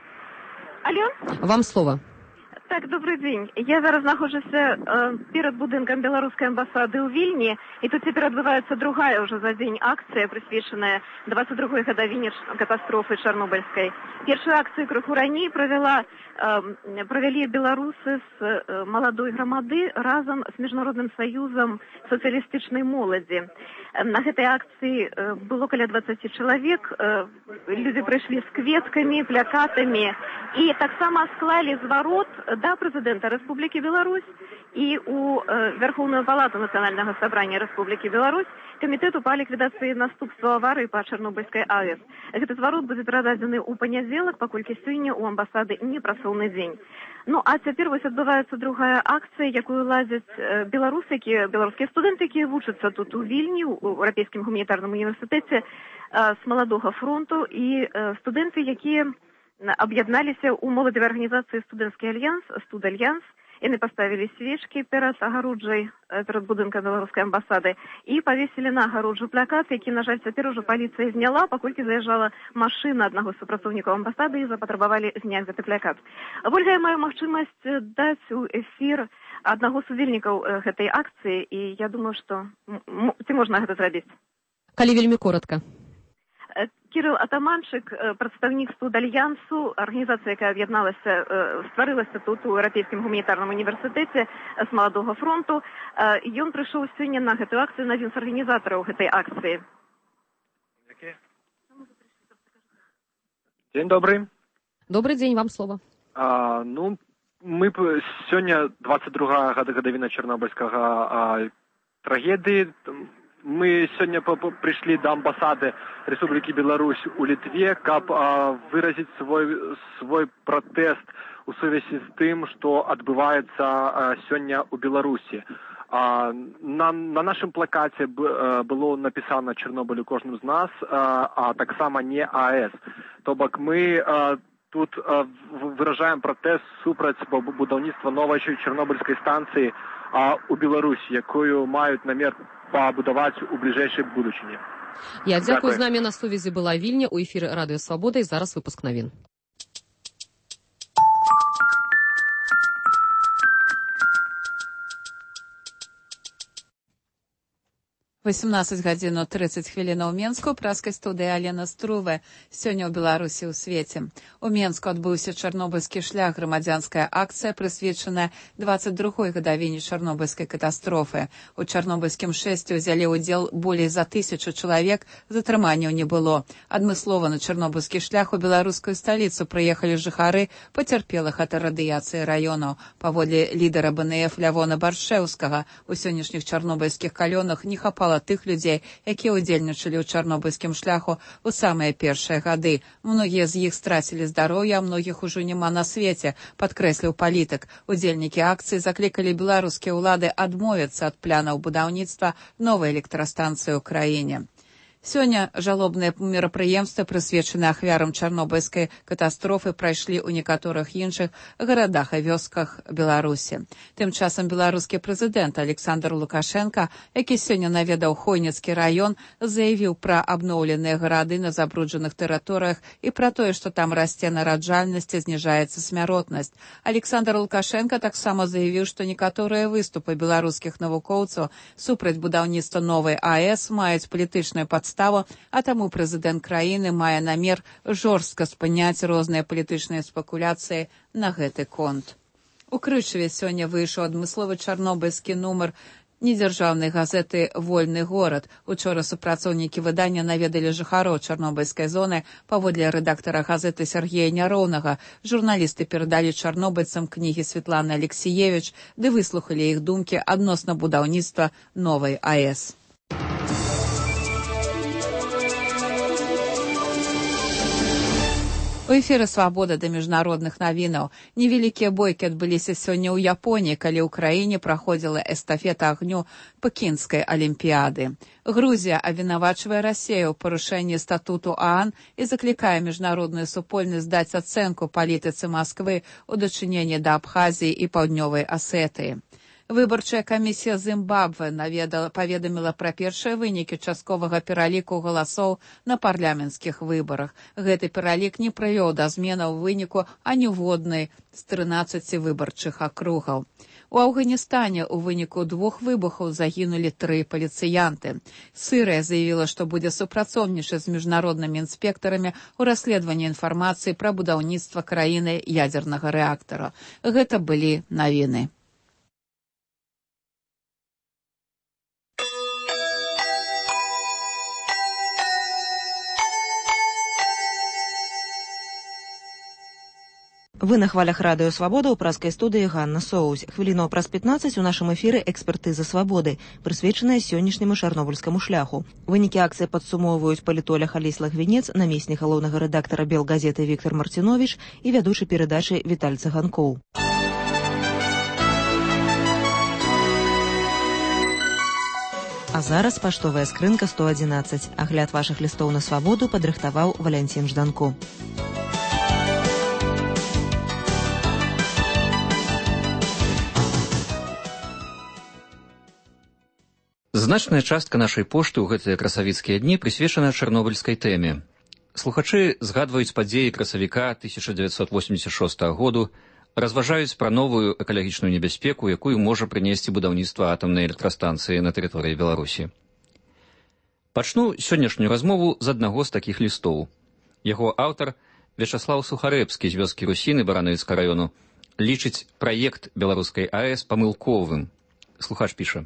Алло? Вам слово. Так, добрый день. Я зараз нахожуся э, перед будинком белорусской амбассады у Вильни, и тут теперь отбывается другая уже за день акция, присвященная двадцать другой годовине катастрофы Чарнобыльской. Первую акцию крыху ранее провела, э, провели белорусы с э, молодой громады разом с Международным союзом социалистичной молоди. На этой акции э, было около двадцати человек, э, люди пришли с кветками, плакатами, и так само склали з ворот до президента Республики Беларусь и у э, Верховную Палату Национального собрания Республики Беларусь Комитету по ликвидации наступства аварии по Чернобыльской АЭС. Этот зворот будет передадены у понедельник, покольки сёння у амбассады не працоўны дзень. Ну, а теперь вось адбываецца другая акция, якую ладзяць э, беларусы, якія, беларускія студэнты, якія вучацца тут у Вільні, у Еўрапейскім гуманітарным універсітэце, э, з маладога фронту, і э, студэнты, якія об'ядналіся у моладзевай арганізацыі студэнцкі альянс, студальянс, яны поставили свечки перед агароджай, перед будынкам беларускай амбасады, і повесили на агароджу плакат, які, на жаль, цяпер уже полиция зняла, паколькі заязджала машина аднаго з супрацоўнікаў амбасады і запатрабавалі зняць гэты плакат. Вольга, я маю магчымасць даць у эфир аднаго з удзельнікаў гэтай акцыі, і я думаю, што ці можна гэта зрабіць. Калі вельмі коротка. Кирилл Атаманчык, прадстаўнік студальянсу, арганізацыя, якая аб'ядналася, стварылася тут у Еўрапейскім гуманітарным універсітэце з маладога фронту. Ён прыйшоў сёння на гэтую акцыю, на адзін з арганізатараў гэтай акцыі. Дзень добрый. Добрый дзень, вам слово. А, ну, мы сёння двадцать другая гадавіна чарнобыльскага а, трагедыі. Мы сёння прыйшлі да амбасады Рэспублікі Беларусь у Літве, каб а, выразіць свой, свой пратэст у сувязі з тым, што адбываецца а, сёння ў Беларусі. А, на, на нашым плакаце б, а, было напісана Чарнобыль у кожным з нас, а, а таксама не АЭС. То бок мы а, тут а, выражаем пратэст супраць будаўніцтва новай чарнобыльскай станцыі а, у Беларусі, якую маюць намер пабудаваць у бліжэйшай будучыні. Я дзякую. З намі на сувязі была Вільня, у эфіры Радыё Свабода, і зараз выпуск навін. восемнадцать гадзін тридцать хвілінаў у Менску, праскай студыі Алена Струве. Сёння ў Беларусі ў свеце. У Менску адбыўся чарнобыльскі шлях, грамадзянская акцыя, прысвечаная двадцать другой гадавіне чарнобыльскай катастрофы. У чарнобыльскім шэсці ўзялі ўдзел болей за тысячу чалавек, затрыманняў не было. Адмыслова на чарнобыльскі шлях у беларускую сталіцу прыехалі жыхары пацярпелых ад радыяцыі раёнаў. Паводле лідара бэ эн эф Лявона Баршэўскага, у сённяшніх чарнобыльскіх калёнах не хапала тых людзей, якія ўдзельнічалі ў чарнобыльскім шляху ў самыя першыя гады. Многія з іх страцілі здароўе, а многіх ужо няма на свеце, падкрэсліў палітык. Удзельнікі акцыі заклікалі беларускія ўлады адмовіцца ад планаў будаўніцтва новай электрастанцыі ў краіне. Сёння жалобныя мерапрыемствы, прысвечаныя ахвярам чарнобыльскай катастрофы, прайшлі ў некаторых іншых гарадах і вёсках Беларусі. Тым часам беларускі прэзідэнт Александр Лукашенко, які сёння наведаў Хойніцкі раён, заявіў пра абноўленыя гарады на забруджаных тэрыторыях і пра тое, што там расце нараджальнасць і зніжаецца смяротнасць. Александр Лукашенко таксама заявіў, што некаторыя выступы беларускіх навукоўцаў супраць будаўніцтва новай АЭС маюць палітычную падставу, а таму прэзідэнт краіны мае намер жорстка спыняць розныя палітычныя спекуляцыі на гэты конт. У Крычаве сёння выйшаў адмысловы чарнобыльскі нумар недзяржаўнай газеты «Вольны горад». Учора супрацоўнікі выдання наведалі жыхароў чарнобыльскай зоны. Паводле рэдактара газеты Сергея Няроўнага, журналісты перадалі чарнобыльцам кнігі Светланы Алексіевіч, ды выслухалі іх думкі адносна будаўніцтва новай АЭС. У эфіры «Свабода» да міжнародных навінаў. Невялікія бойкі адбыліся сёння ў Японіі, калі ў краіне праходзіла эстафета агню Пекінскай алімпіяды. Грузія абвінавачвае Расею ў парушэнні статуту ААН і заклікае міжнародную супольнасць даць ацэнку палітыцы Масквы ў дачыненні да Абхазіі і Паўднёвай Асетыі. Выбарчая камісія Зімбабве паведаміла пра першыя вынікі частковага пераліку галасоў на парламенцкіх выбарах. Гэты пералік не прывёў да зменаў выніку аніводнай з трынаццаці выбарчых акругаў. У Афганістане ў выніку двух выбухаў загінулі тры паліцыянты. Сырыя заявіла, што будзе супрацоўнічаць з міжнароднымі інспектарамі ў расследаванні інфармацыі пра будаўніцтва краіны ядзернага рэактара. Гэта былі навіны. Вы на хвалях Радыё Свабода, ў праскай студыі Ганна Соусь. Хвілінаў праз пятнаццаць у нашым эфіры экспертыза свабоды, прысвечаная сённяшняму чарнобыльскаму шляху. Вынікі акцыі падсумоўваюць палітолог Алесь Лагвінец, намеснік галоўнага рэдактара Белгазеты Віктор Марціновіч і вядучы перадачы Віталь Цыганкоў. А зараз паштовая скрынка сто адзінаццаць. Агляд вашых лістоў на свабоду падрыхтаваў Валянцін Жданко. Значная частка нашай пошты ў гэтыя красавіцкія дні прысвечана чарнобыльскай тэме. Слухачы згадваюць падзеі красавіка тысяча дзевяцьсот восемьдесят шостага году, разважаюць пра новую экалагічную небяспеку, якую можа прынесці будаўніцтва атамнай электрастанцыі на тэрыторыі Беларусі. Пачну сённяшнюю размову з аднаго з такіх лістоў. Яго аўтар, Вячаслаў Сухарэбскі з вёскі Русіны Барановіцкага раёну, лічыць праект беларускай АЭС памылковым. Слухач піша: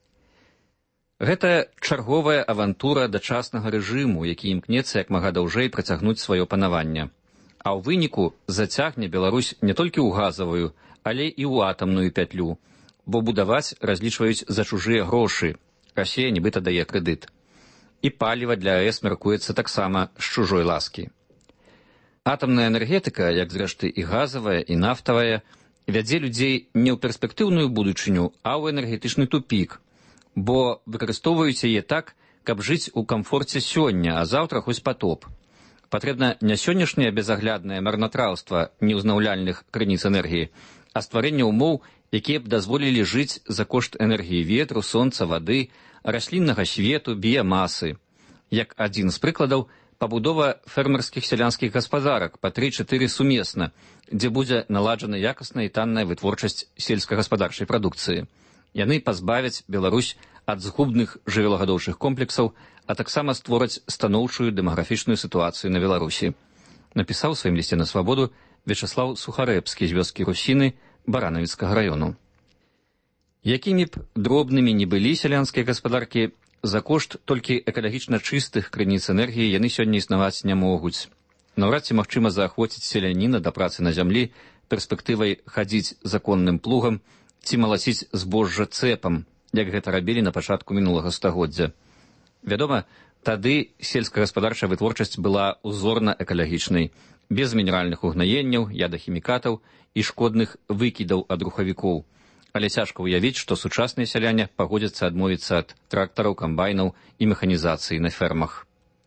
гэта чарговая авантура дачаснага рэжыму, які імкнецца як мага даўжэй працягнуць сваё панаванне. а ў выніку зацягне Беларусь не толькі ў газавую, але і ў атамную пятлю, бо будаваць разлічваюць за чужыя грошы. Расія нібыта дае крэдыт. І паліва для АЭС мяркуецца таксама з чужой ласкі. Атамная энергетыка, як зрэшты і газавая, і нафтавая, вядзе людзей не ў перспектыўную будучыню, а ў энергетычны тупік, бо выкарыстоўваюць яе так, каб жыць у камфорце сёння, а заўтра хоць патоп. Патрэбна не сённяшняе безагляднае марнатраўства неўзнаўляльных крыніц энергіі, а стварэнне ўмоў, якія б дазволілі жыць за кошт энергіі ветру, сонца, вады, расліннага свету, біямасы. Як адзін з прыкладаў, пабудова фермерскіх сялянскіх гаспадарак па тры-чатыры сумесна, дзе будзе наладжана якасная і танная вытворчасць сельскагаспадарчай прадукцыі. Яны пазбавяць Беларусь ад згубных жывёлагадоўчых комплексаў, а таксама створаць станоўчую дэмаграфічную сітуацыю на Беларусі. Напісаў у сваім лісце на свабоду Вячаслаў Сухарэбскі з вёскі Русіны Баранавіцкага раёну. Якімі б дробнымі не былі сялянскія гаспадаркі, за кошт толькі экалагічна чыстых крыніц энергіі яны сёння існаваць не могуць. Наўрад ці магчыма заахвоціць селяніна да працы на зямлі перспектывай хадзіць законным плугам ці малаціць збожжа цэпам, як гэта рабілі на пачатку мінулага стагоддзя. Вядома, тады сельскагаспадарчая вытворчасць была узорна экалагічнай, без мінеральных угнаенняў, ядахімікатаў і шкодных выкідаў ад рухавікоў. Але цяжка ўявіць, што сучасныя сяляне пагодзяцца адмовіцца ад трактараў, камбайнаў і механізацыі на фермах.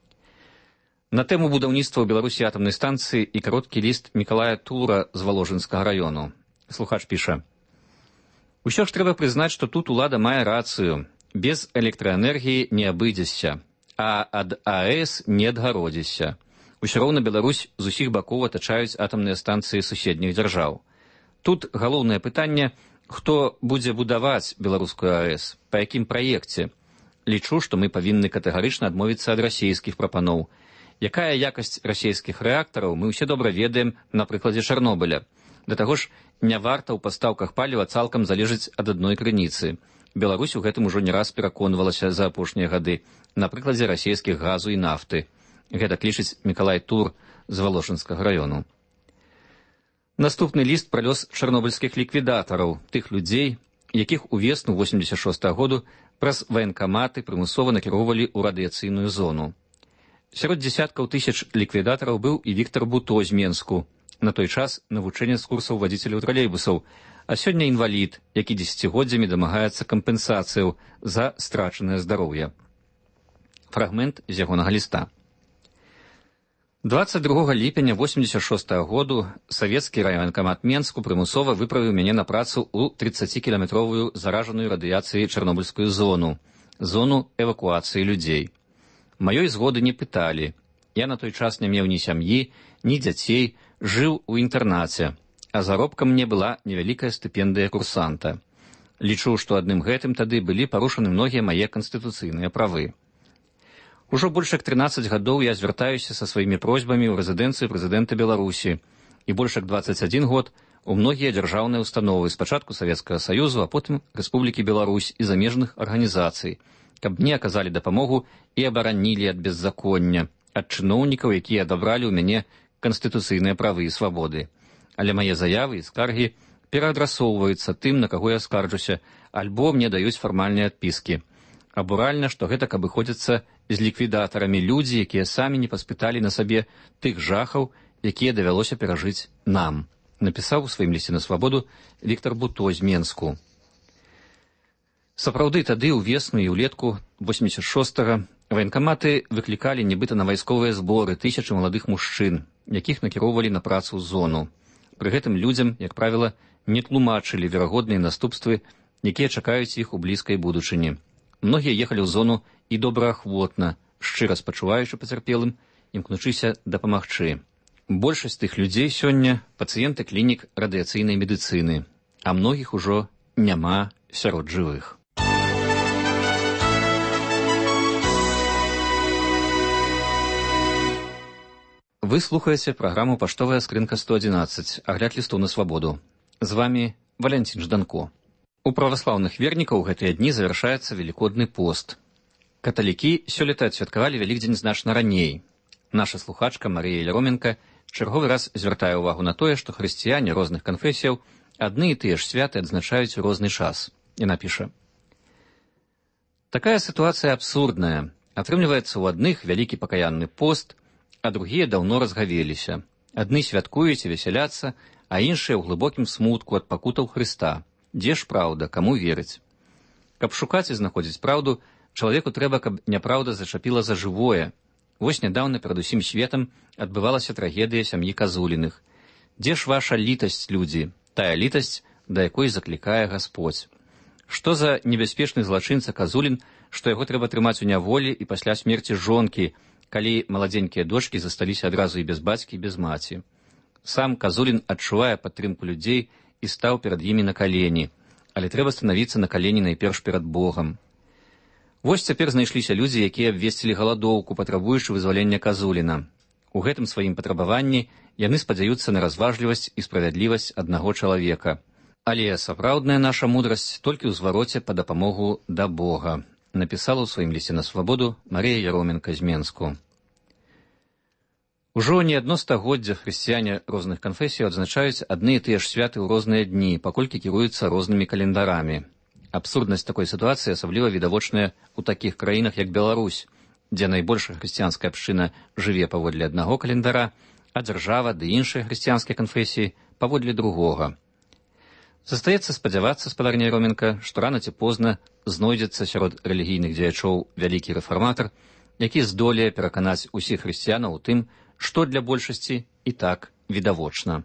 На тэму будаўніцтва ў Беларусі атамнай станцыі і кароткі ліст Мікалая Тура з Валожынскага раёну. Слухач піша: «Усё ж трэба прызнаць, што тут улада мае рацыю. Без электраэнергіі не абыдзешся, а ад АЭС не адгародзішся. Усё роўна Беларусь з усіх бакоў атачаюць атамныя станцыі суседніх дзяржаў. Тут галоўнае пытанне, хто будзе будаваць беларускую АЭС, па якім праекце. Лічу, што мы павінны катэгарычна адмовіцца ад расійскіх прапаноў. Якая якасць расійскіх рэактараў, мы ўсе добра ведаем на прыкладзе Чарнобыля. Да таго ж, не варта ў пастаўках паліва цалкам залежыць ад адной крыніцы. Беларусь у гэтым ужо не раз пераконвалася за апошнія гады на прыкладзе расійскіх газу і нафты. Гэта лічыць Мікалай Тур з Валожынскага раёну. Наступны ліст пра лёс чарнобыльскіх ліквідатараў, тых людзей, якіх у весну восемьдесят шостага году праз ваенкаматы прымусова накіроўвалі ў радыяцыйную зону. Сярод дзесяткаў тысяч ліквідатараў быў і Віктор Буто з Менску, на той час навучэнец курсаў вадзіцеляў тралейбусаў, а сёння інвалід, які дзесяцігоддзямі дамагаецца кампенсацыяў за страчанае здароўе. Фрагмент з ягонага ліста. дваццаць другога ліпеня восемьдесят шостага году савецкі райваенкамат Менску прымусова выправіў мяне на працу ў трыццацікіламетровую заражаную радыяцыяй чарнобыльскую зону, зону эвакуацыі людзей. Маёй згоды не пыталі. Я на той час не меў ні сям'і, ні дзяцей, жыў у інтэрнаце, а заробкам мне была невялікая стыпендыя курсанта. Лічу, што адным гэтым тады былі парушаны многія мае канстытуцыйныя правы. Ужо больш як трынаццаць гадоў я звяртаюся са сваімі просьбамі ў рэзідэнцыю прэзідэнта Беларусі, і больш як дваццаць адзін год у многія дзяржаўныя установы, спачатку Савецкага Саюзу, а потым Рэспублікі Беларусь і замежных арганізацый, каб мне аказалі дапамогу і абаранілі ад беззаконня, ад чыноўнікаў, якія адабралі ў мяне канстытуцыйныя правы і свабоды. Але мае заявы і скаргі пераадрасоўваюцца тым, на каго я скарджуся, альбо мне даюць фармальныя адпіскі. Абуральна, што гэта каб выходзіцца з ліквідатарамі людзі, якія самі не паспыталі на сабе тых жахаў, якія давялося перажыць нам, напісаў у сваім лісце на свабоду Віктор Буто з Менску. Сапраўды, тады ў весну і ўлетку восемьдесят шостага ваенкаматы выклікалі нібыта на вайсковыя зборы тысячы маладых мужчын, якіх накіроўвалі на працу ў зону. Пры гэтым людзям, як правіла, не тлумачылі верагодныя наступствы, якія чакаюць іх у блізкай будучыні. Многія ехалі ў зону і добраахвотна, шчыра спачуваючы пацярпелым, імкнучыся дапамагчы. Большасць тых людзей сёння пацыенты клінік радыяцыйнай медыцыны, а многіх ужо няма сярод жывых. Вы слухаеце праграму «Паштовая скрынка сто адзінаццаць», агляд лістоў на свабоду. З вамі Валянцін Жданко. У праваслаўных вернікаў гэтыя дні завяршаецца велікодны пост. Каталікі сёлета адсвяткавалі Вялікдзень значна раней. Наша слухачка Марія Яроменка чарговы раз звяртае ўвагу на тое, што хрысціяне розных канфесіяў адны і тыя ж святы адзначаюць у розны час. Яна піша: «Такая сітуацыя абсурдная. Атрымліваецца, у адных вялікі пакаянны пост, а другія даўно разгавеліся. Адны святкуюць і весяляцца, а іншыя ў глыбокім смутку ад пакутаў Хрыста. Дзе ж праўда, каму верыць? Каб шукаць і знаходзіць праўду, чалавеку трэба, каб няпраўда зачапіла за жывое. Вось нядаўна перад усім светам адбывалася трагедыя сям'і Казуліных. Дзе ж ваша літасць, людзі, тая літасць, да якой заклікае Гасподзь? Што за небяспечны злачынца Казулін, што яго трэба трымаць у няволі і пасля смерці жонкі, калі маладзенькія дочкі засталіся адразу і без бацькі, і без маці? Сам Казулін адчувае падтрымку людзей і стаў перад імі на калені, але трэба станавіцца на калені найперш перад Богам. Вось цяпер знайшліся людзі, якія абвесцілі галадоўку, патрабуючы вызвалення Казуліна. У гэтым сваім патрабаванні яны спадзяюцца на разважлівасць і справядлівасць аднаго чалавека. Але сапраўдная наша мудрасць толькі ў звароце па дапамогу да Бога, напісала ў сваім лісце на свабоду Марія Яроменка з Менску. Ужо не адно стагоддзя хрысціяне розных канфесіяў адзначаюць адны і тыя ж святы ў розныя дні, паколькі кіруюцца рознымі календарамі. Абсурднасць такой сітуацыі асабліва відавочная ў такіх краінах, як Беларусь, дзе найбольшая хрысціянская абшчына жыве паводле аднаго календара, а дзяржава ды іншыя хрысціянскія канфесіі паводле другога. Застаецца спадзявацца, спадарня Яроменка, што рана ці позна знойдзецца сярод рэлігійных дзеячоў вялікі рэфарматар, які здолее пераканаць усіх хрысціянаў у тым, што для большасці і так відавочна.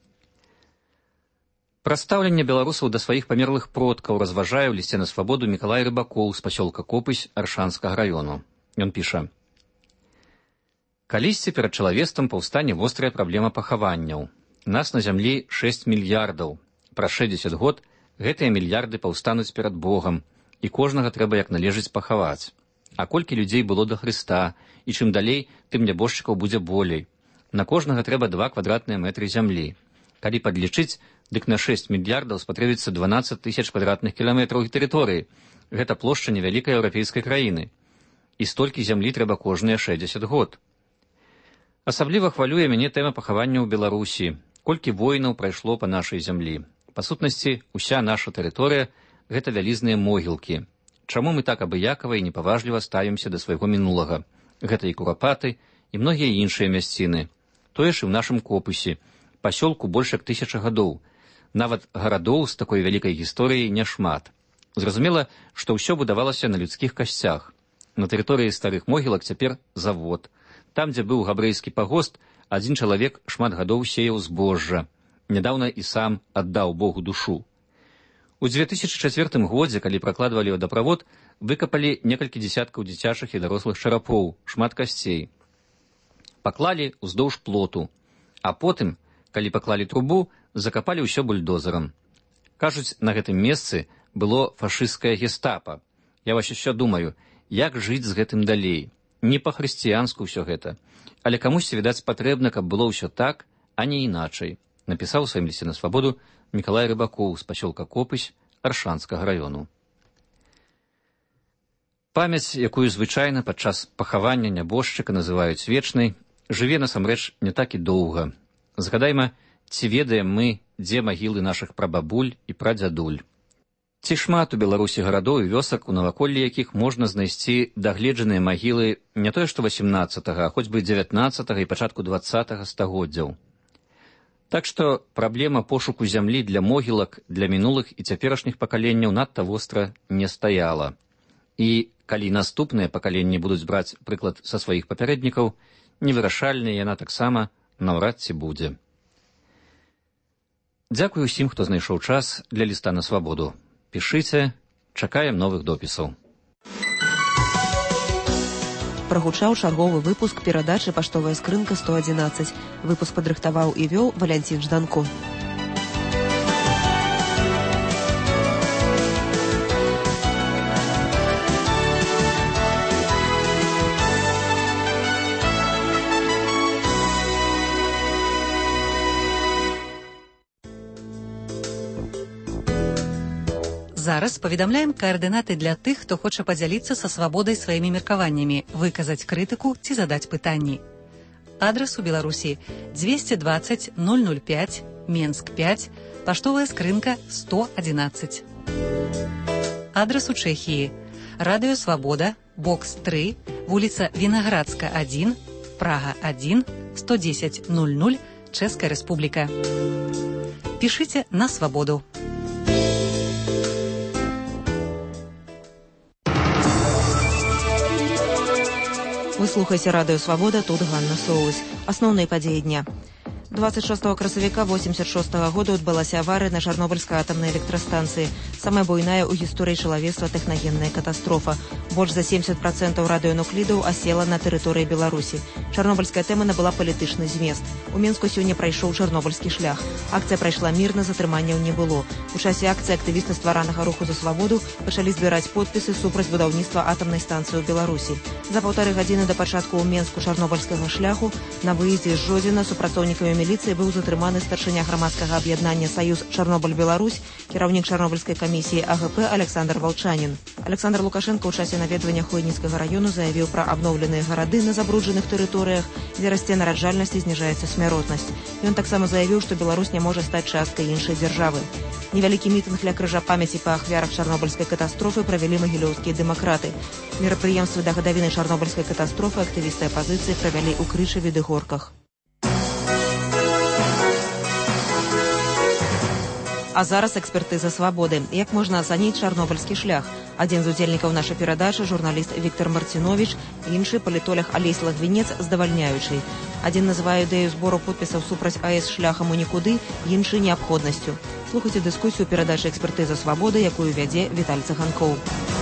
Пра стаўленне беларусаў да сваіх памерлых продкаў разважае ў лісце на свабоду Мікалай Рыбакоў з пасёлка Копысь Аршанскага раёну. Ён піша: «Калісьці перад чалавецтвам паўстане вострая праблема пахаванняў. Нас на зямлі шэсць мільярдаў. Праз шэсцьдзесят год гэтыя мільярды паўстануць перад Богам, і кожнага трэба як належыць пахаваць. А колькі людзей было да Хрыста, і чым далей, тым нябожчыкаў будзе болей. На кожнага трэба два квадратныя мэтры зямлі. Калі падлічыць, дык на шэсць мільярдаў спатрэбіцца дванаццаць тысяч квадратных кіламетраў тэрыторыі. Гэта плошча невялікай еўрапейскай краіны. І столькі зямлі трэба кожныя шэсцьдзесят год. Асабліва хвалюе мяне тэма пахавання ў Беларусі. Колькі войнаў прайшло па нашай зямлі. Па сутнасці, уся наша тэрыторыя – гэта вялізныя могілкі. Чаму мы так абыякава і непаважліва ставімся да свайго мінулага? Гэта і Курапаты, і многія іншыя мясціны. Тое ж і ў нашым Копысе. Пасёлку больш як тысяча гадоў. Нават гарадоў з такой вялікай гісторыяй няшмат. Зразумела, што ўсё будавалася на людскіх касцях. На тэрыторыі старых могілак цяпер завод. Там, дзе быў габрэйскі пагост, адзін чалавек шмат гадоў сеяў збожжа. Нядаўна і сам аддаў Богу душу. У дзве тысячы чацвёртым годзе, калі пракладвалі вадаправод, выкапалі некалькі дзесяткаў дзіцячых і дарослых чарапоў, шмат касцей. Паклалі ўздоўж плоту, а потым, калі паклалі трубу, закапалі ўсё бульдозерам. Кажуць, на гэтым месцы было фашысцкае гестапа. Я вось усё думаю, як жыць з гэтым далей. Не па-хрысціянску ўсё гэта. Але камусьці, відаць, патрэбна, каб было ўсё так, а не іначай. Напісаў у сваім лісце на свабоду Мікалай Рыбакоў з пасёлка Копысь Аршанскага раёну. Памяць, якую звычайна падчас пахавання нябожчыка называюць вечнай, жыве насамрэч не так і доўга. Згадайма, ці ведаем мы, дзе магілы нашых прабабуль і прадзядуль. Ці шмат у Беларусі гарадоў і вёсак, у наваколлі якіх можна знайсці дагледжаныя магілы не тое што васямнаццатага, а хоць бы дзевятнаццатага і пачатку дваццатага стагоддзяў. Так што праблема пошуку зямлі для могілак, для мінулых і цяперашніх пакаленняў надта востра не стаяла. І калі наступныя пакаленні будуць браць прыклад са сваіх папярэднікаў, невырашальная яна таксама наўрад ці будзе. Дзякуй усім, хто знайшоў час для ліста на свабоду. Пішыце, чакаем новых допісаў. Прагучаў чарговы выпуск перадачы «Паштовая скрынка сто адзінаццаць». Выпуск падрыхтаваў і вёў Валянцін Жданко. Зараз паведамляем каардынаты для тых, хто хоча падзяліцца са свабодай сваімі меркаваннямі, выказаць крытыку ці задаць пытанні. Адрес у Беларуси двести двадцать ноль ноль пять, Менск пять, поштовая скрынка сто одиннадцать. Адрес у Чехии. Радио Свобода, бокс три, улица Виноградска один, Прага один, сто десять ноль ноль, Чешская Республика. Пишите на свободу. Вы слухаеце радыё Свабода, тут Ганна Соус. Асноўныя падзеі дня. двадцать шестого красавіка восемьдесят шестого года адбылася аварыя на Чарнобыльскай атамнай электрастанцыі. Самая буйная ў гісторыі чалавецтва тэхнагенная катастрофа. Больш за семьдесят процентов радыёнуклідаў асела на тэрыторыі Беларусі. Чарнобыльская тэма набыла палітычны змест. У Менску сёння прайшоў чарнобыльскі шлях. Акцыя прайшла мірна, затрыманняў не было. У часе акцыі актывісты стваранага руху за свабоду пачалі збіраць подпісы супраць будаўніцтва атамнай станцыі ў Беларусі. За паўтары гадзіны да пачатку ў Менску чарнобыльскага шляху на выездзе з Жодзіна супрацоўнікамі міліцыі быў затрыманы старшыня грамадскага аб'яднання «Саюз Чарнобыль-Беларусь», кіраўнік Чарнобыльскай камісіі А Г П Александр Волчанін. Александр Лукашенко ў часе наведвання Хойніцкага раёну заявіў пра абноўленыя гарады на забруджаных тэрыторыях, дзе расце нараджальнасць і зніжаецца смяротнасць. Ён таксама заявіў, што Беларусь не можа стаць часткай іншай дзяржавы. Невялікі мітынг ля крыжа памяці па ахвярах чарнобыльскай катастрофы правялі магілёўскія дэмакраты. Мерапрыемствы да гадавіны чарнобыльскай катастрофы актывісты апазіцыі правялі ў Крышаве ды Горках. А зараз экспертыза свабоды. Як можна ацаніць чарнобыльскі шлях? Адзін з удзельнікаў нашай перадачы, журналіст Віктор Марціновіч, іншы палітолог Алесь Лагвінец здавальняючы. Адзін называе ідэю збору подпісаў супраць А Эс шляхам у нікуды, іншы неабходнасцю. Слухайце дыскусію перадачы экспертыза свабоды, якую вядзе Віталь Цыганкоў.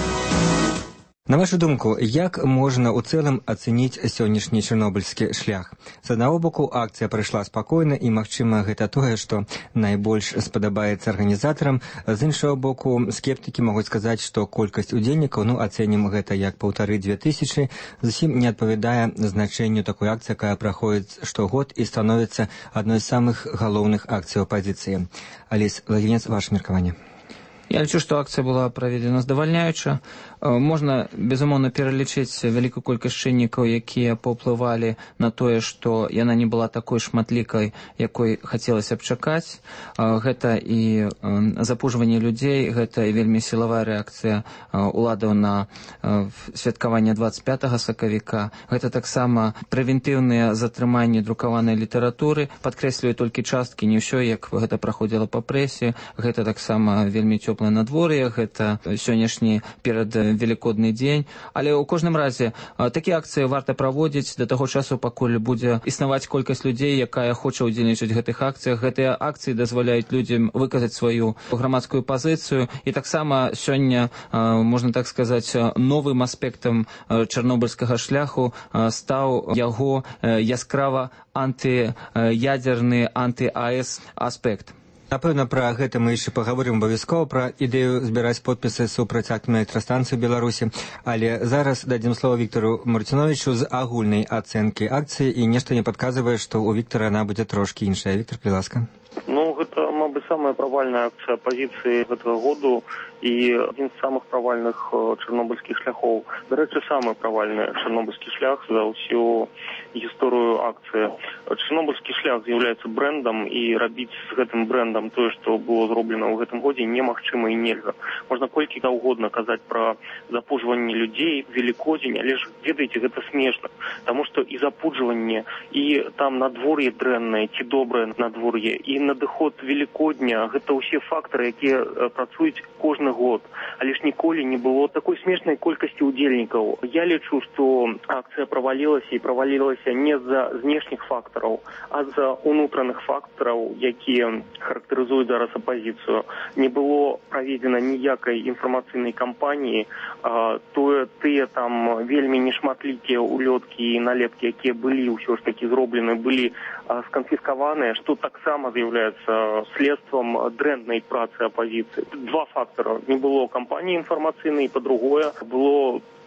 На вашу думку, як можна ў цэлым ацэніць сённяшні чарнобыльскі шлях? З аднаго боку, акцыя прайшла спакойна, і, магчыма, гэта тое, што найбольш спадабаецца арганізатарам. З іншага боку, скептыкі могуць сказаць, што колькасць удзельнікаў, ну, ацэнім гэта як паўтары-дзве тысячы, зусім не адпавядае значэнню такой акцыі, якая праходзіць штогод і становіцца адной з самых галоўных акцый апазіцыі. Алесь Лагвінец, ваше меркаванне. Я лічу, што акцыя была праведзена здавальняюча. Можна, безумоўна, пералічыць вялікую колькасць чыннікаў, якія паўплывалі на тое, што яна не была такой шматлікай, якой хацелася б чакаць. Гэта і запужванне людзей, гэта і вельмі сілавая рэакцыя уладаў на святкаванне двадцать пятага сакавіка. Гэта таксама прэвентыўныя затрыманні друкаванай літаратуры. Падкрэслюю толькі часткі, не ўсё, як гэта праходзіла па прэсе. Гэта таксама вельмі цёплае надвор'е, гэта сённяшні перад велікодны дзень, але ў кожным разе такія акцыі варта праводзіць да таго часу, пакуль будзе існаваць колькасць людзей, якая хоча ўдзельнічаць у гэтых акцыях. Гэтыя акцыі дазваляюць людзям выказаць сваю грамадскую пазіцыю, і таксама сёння, можна так сказаць, новым аспектам чарнобыльскага шляху стаў яго яскрава антыядзерны, анты-А Эс аспект. Напэўна, пра гэта мы яшчэ паговорым абавязкова, пра ідэю збіраць подпісы супраць атамнай электрастанцыі ў Беларусі. Але зараз дадзім слова Віктору Марціновічу з агульнай ацэнкі акцыі, і нешта не падказвае, што ў Віктора яна будзе трошкі іншая. Віктор, будь ласка. Ну, гэта, мабыць, самая правальная акцыя апазіцыі гэтага году і адзін з самых правальных чарнобыльскіх шляхоў. Дарэчы, самы правальны чарнобыльскі шлях за ўсю гісторыю акцыі. Чарнобыльскі шлях з'яўляецца брэндам, і рабіць з гэтым брэндам тое, што было зроблена ў гэтым годзе, немагчыма і нельга. Можна колькі заўгодна казаць пра запужванне людзей, велікодзень, але ж, ведаеце, гэта смешна, таму што і запуджванне, і там надвор'е дрэннае ці добрае надвор'е, і надыход велікодня, гэта ўсе фактары, якія працуюць кожны год. Але ж ніколі не было такой смешнай колькасці удзельнікаў. Я лічу, што акцыя правалілася, і правалілася не з-за знешніх фактараў, а з-за унутраных фактараў, якія характарызуюць зараз апазіцыю. Не было праведзена ніякай інфармацыйнай кампаніі, тое, тыя там вельмі нешматлікія улёткі і налепкі, якія былі ўсё ж такі зроблены, былі сканфіскаваныя, што таксама з'яўляецца следствам дрэннай працы апазіцыі. Два фактары. Не было кампаніі інфармацыйнай, па-другое, было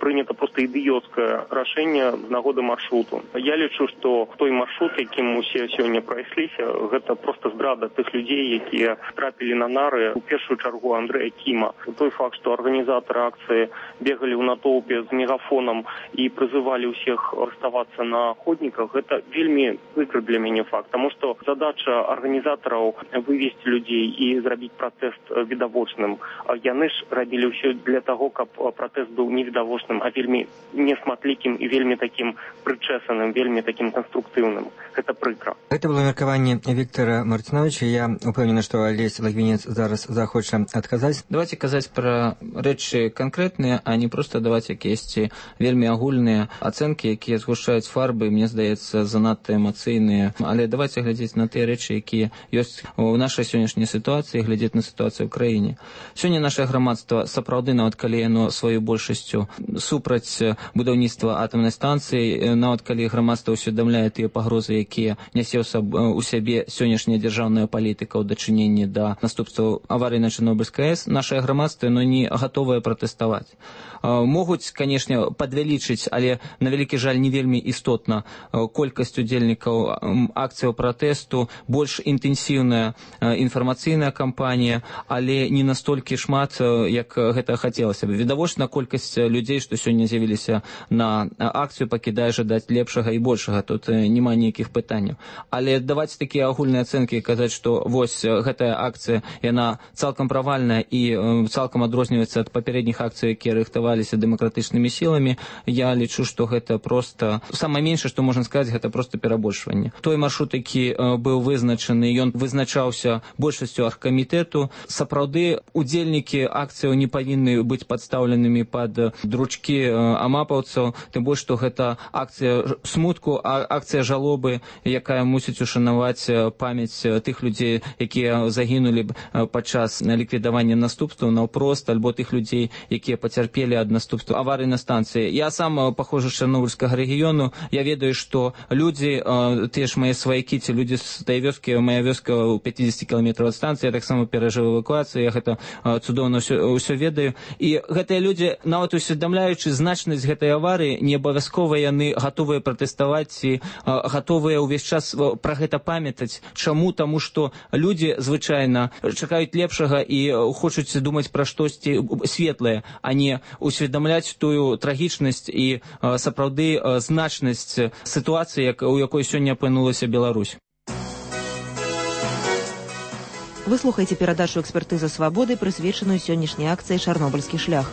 прынята проста ідыёцкае рашэнне з нагоды маршруту. Я лічу, што той маршрут, якім усе сёння прайшліся, гэта проста здрада тых людзей, якія трапілі на нары, у першую чаргу Андрэя Кіма. Той факт, што арганізатары акцыі бегалі ў натоўпе з мегафонам і прызывалі ўсіх аставацца на ходніках, гэта вельмі прыкры для мяне факт, таму што задача арганізатараў вывесці людзей і зрабіць пратэст відавочным. Яны ж рабілі ўсё для таго, каб пратэст быў не відавочным, а вельмі несматлікім і вельмі такім прычэсаным, вельмі такім канструктыўным. Гэта прыкра. Гэта было меркаванне Віктора Марціновича. Я упэўнена, што Алесь Лагвінец зараз захоча адказаць. Давайте казаць пра рэчы канкрэтныя, а не проста даваць якіясьці вельмі агульныя ацэнкі, якія згушаюць фарбы, мне здаецца, занадта эмацыйныя. Але давайте глядзець на тыя рэчы, якія ёсць у нашай сённяшняй сітуацыі, глядзець на сітуацыю ў краіне. Сёння наше грамадства сапраўды, нават калі яно сваёй большасцю супраць будаўніцтва атамнай станцыі, нават калі грамадства усведамляе тыя пагрозы, якія нясе у сябе сённяшняя дзяржаўная палітыка ў дачыненні да наступстваў аварыі на Чарнобыльскай АЭС, нашае грамадства но не гатовае пратэставаць. Могуць, канешне, падвялічыць, але на вялікі жаль не вельмі істотна колькасць удзельнікаў акцыяў пратэсту, больш інтэнсіўная інфармацыйная кампанія, але не настолькі шмат, як гэта хацелася бы. Відавочна, колькасць людзей, што сёння з'явіліся на акцыю, пакідае жадаць лепшага і большага. Тут няма ніякіх пытанняў. Але даваць такія агульныя ацэнкі і казаць, што вось гэтая акцыя, яна цалкам правальная і цалкам адрозніваецца ад папярэдніх акцый, якія рыхтаваліся дэмакратычнымі сіламі, я лічу, што гэта проста... Самае меншае, што можна сказаць, гэта проста перабольшванне. Той маршрут, які быў вызначаны, ён вызначаўся большасцю аргкамітэту. Сапраўды, удзельнікі акцыяў не павінны быць падстаўленымі пад дручкі амапаўцаў, тым больш, што гэта акцыя смутку, акцыя жалобы, якая мусіць ушанаваць памяць тых людзей, якія загінулі падчас ліквідавання наступстваў наўпрост, альбо тых людзей, якія пацярпелі ад наступстваў аварыі на станцыі. Я сам паходжу з Чарнобыльскага рэгіёну, я ведаю, што людзі, тыя ж мае сваякі, ці людзі з той вёскі, моя вёска ў пяцьдзесят кіламетраў ад станцыі, я таксама перажыў эвакуацыю, я гэта цудоўна ўсё ведаю. І гэтыя людзі, нават усведамляючы значнасць гэтай аварыі, не абавязкова яны гатовыя пратэставаць ці гатовыя ўвесь час пра гэта памятаць. Чаму? Таму што людзі звычайна чакаюць лепшага і хочуць думаць пра штосьці светлае, а не усведамляць тую трагічнасць і сапраўды значнасць сітуацыі, у якой сёння апынулася Беларусь. Вы слухаеце перадачу «Экспертыза свабоды», прысвечаную сённяшняй акцыі «Чарнобыльскі шлях».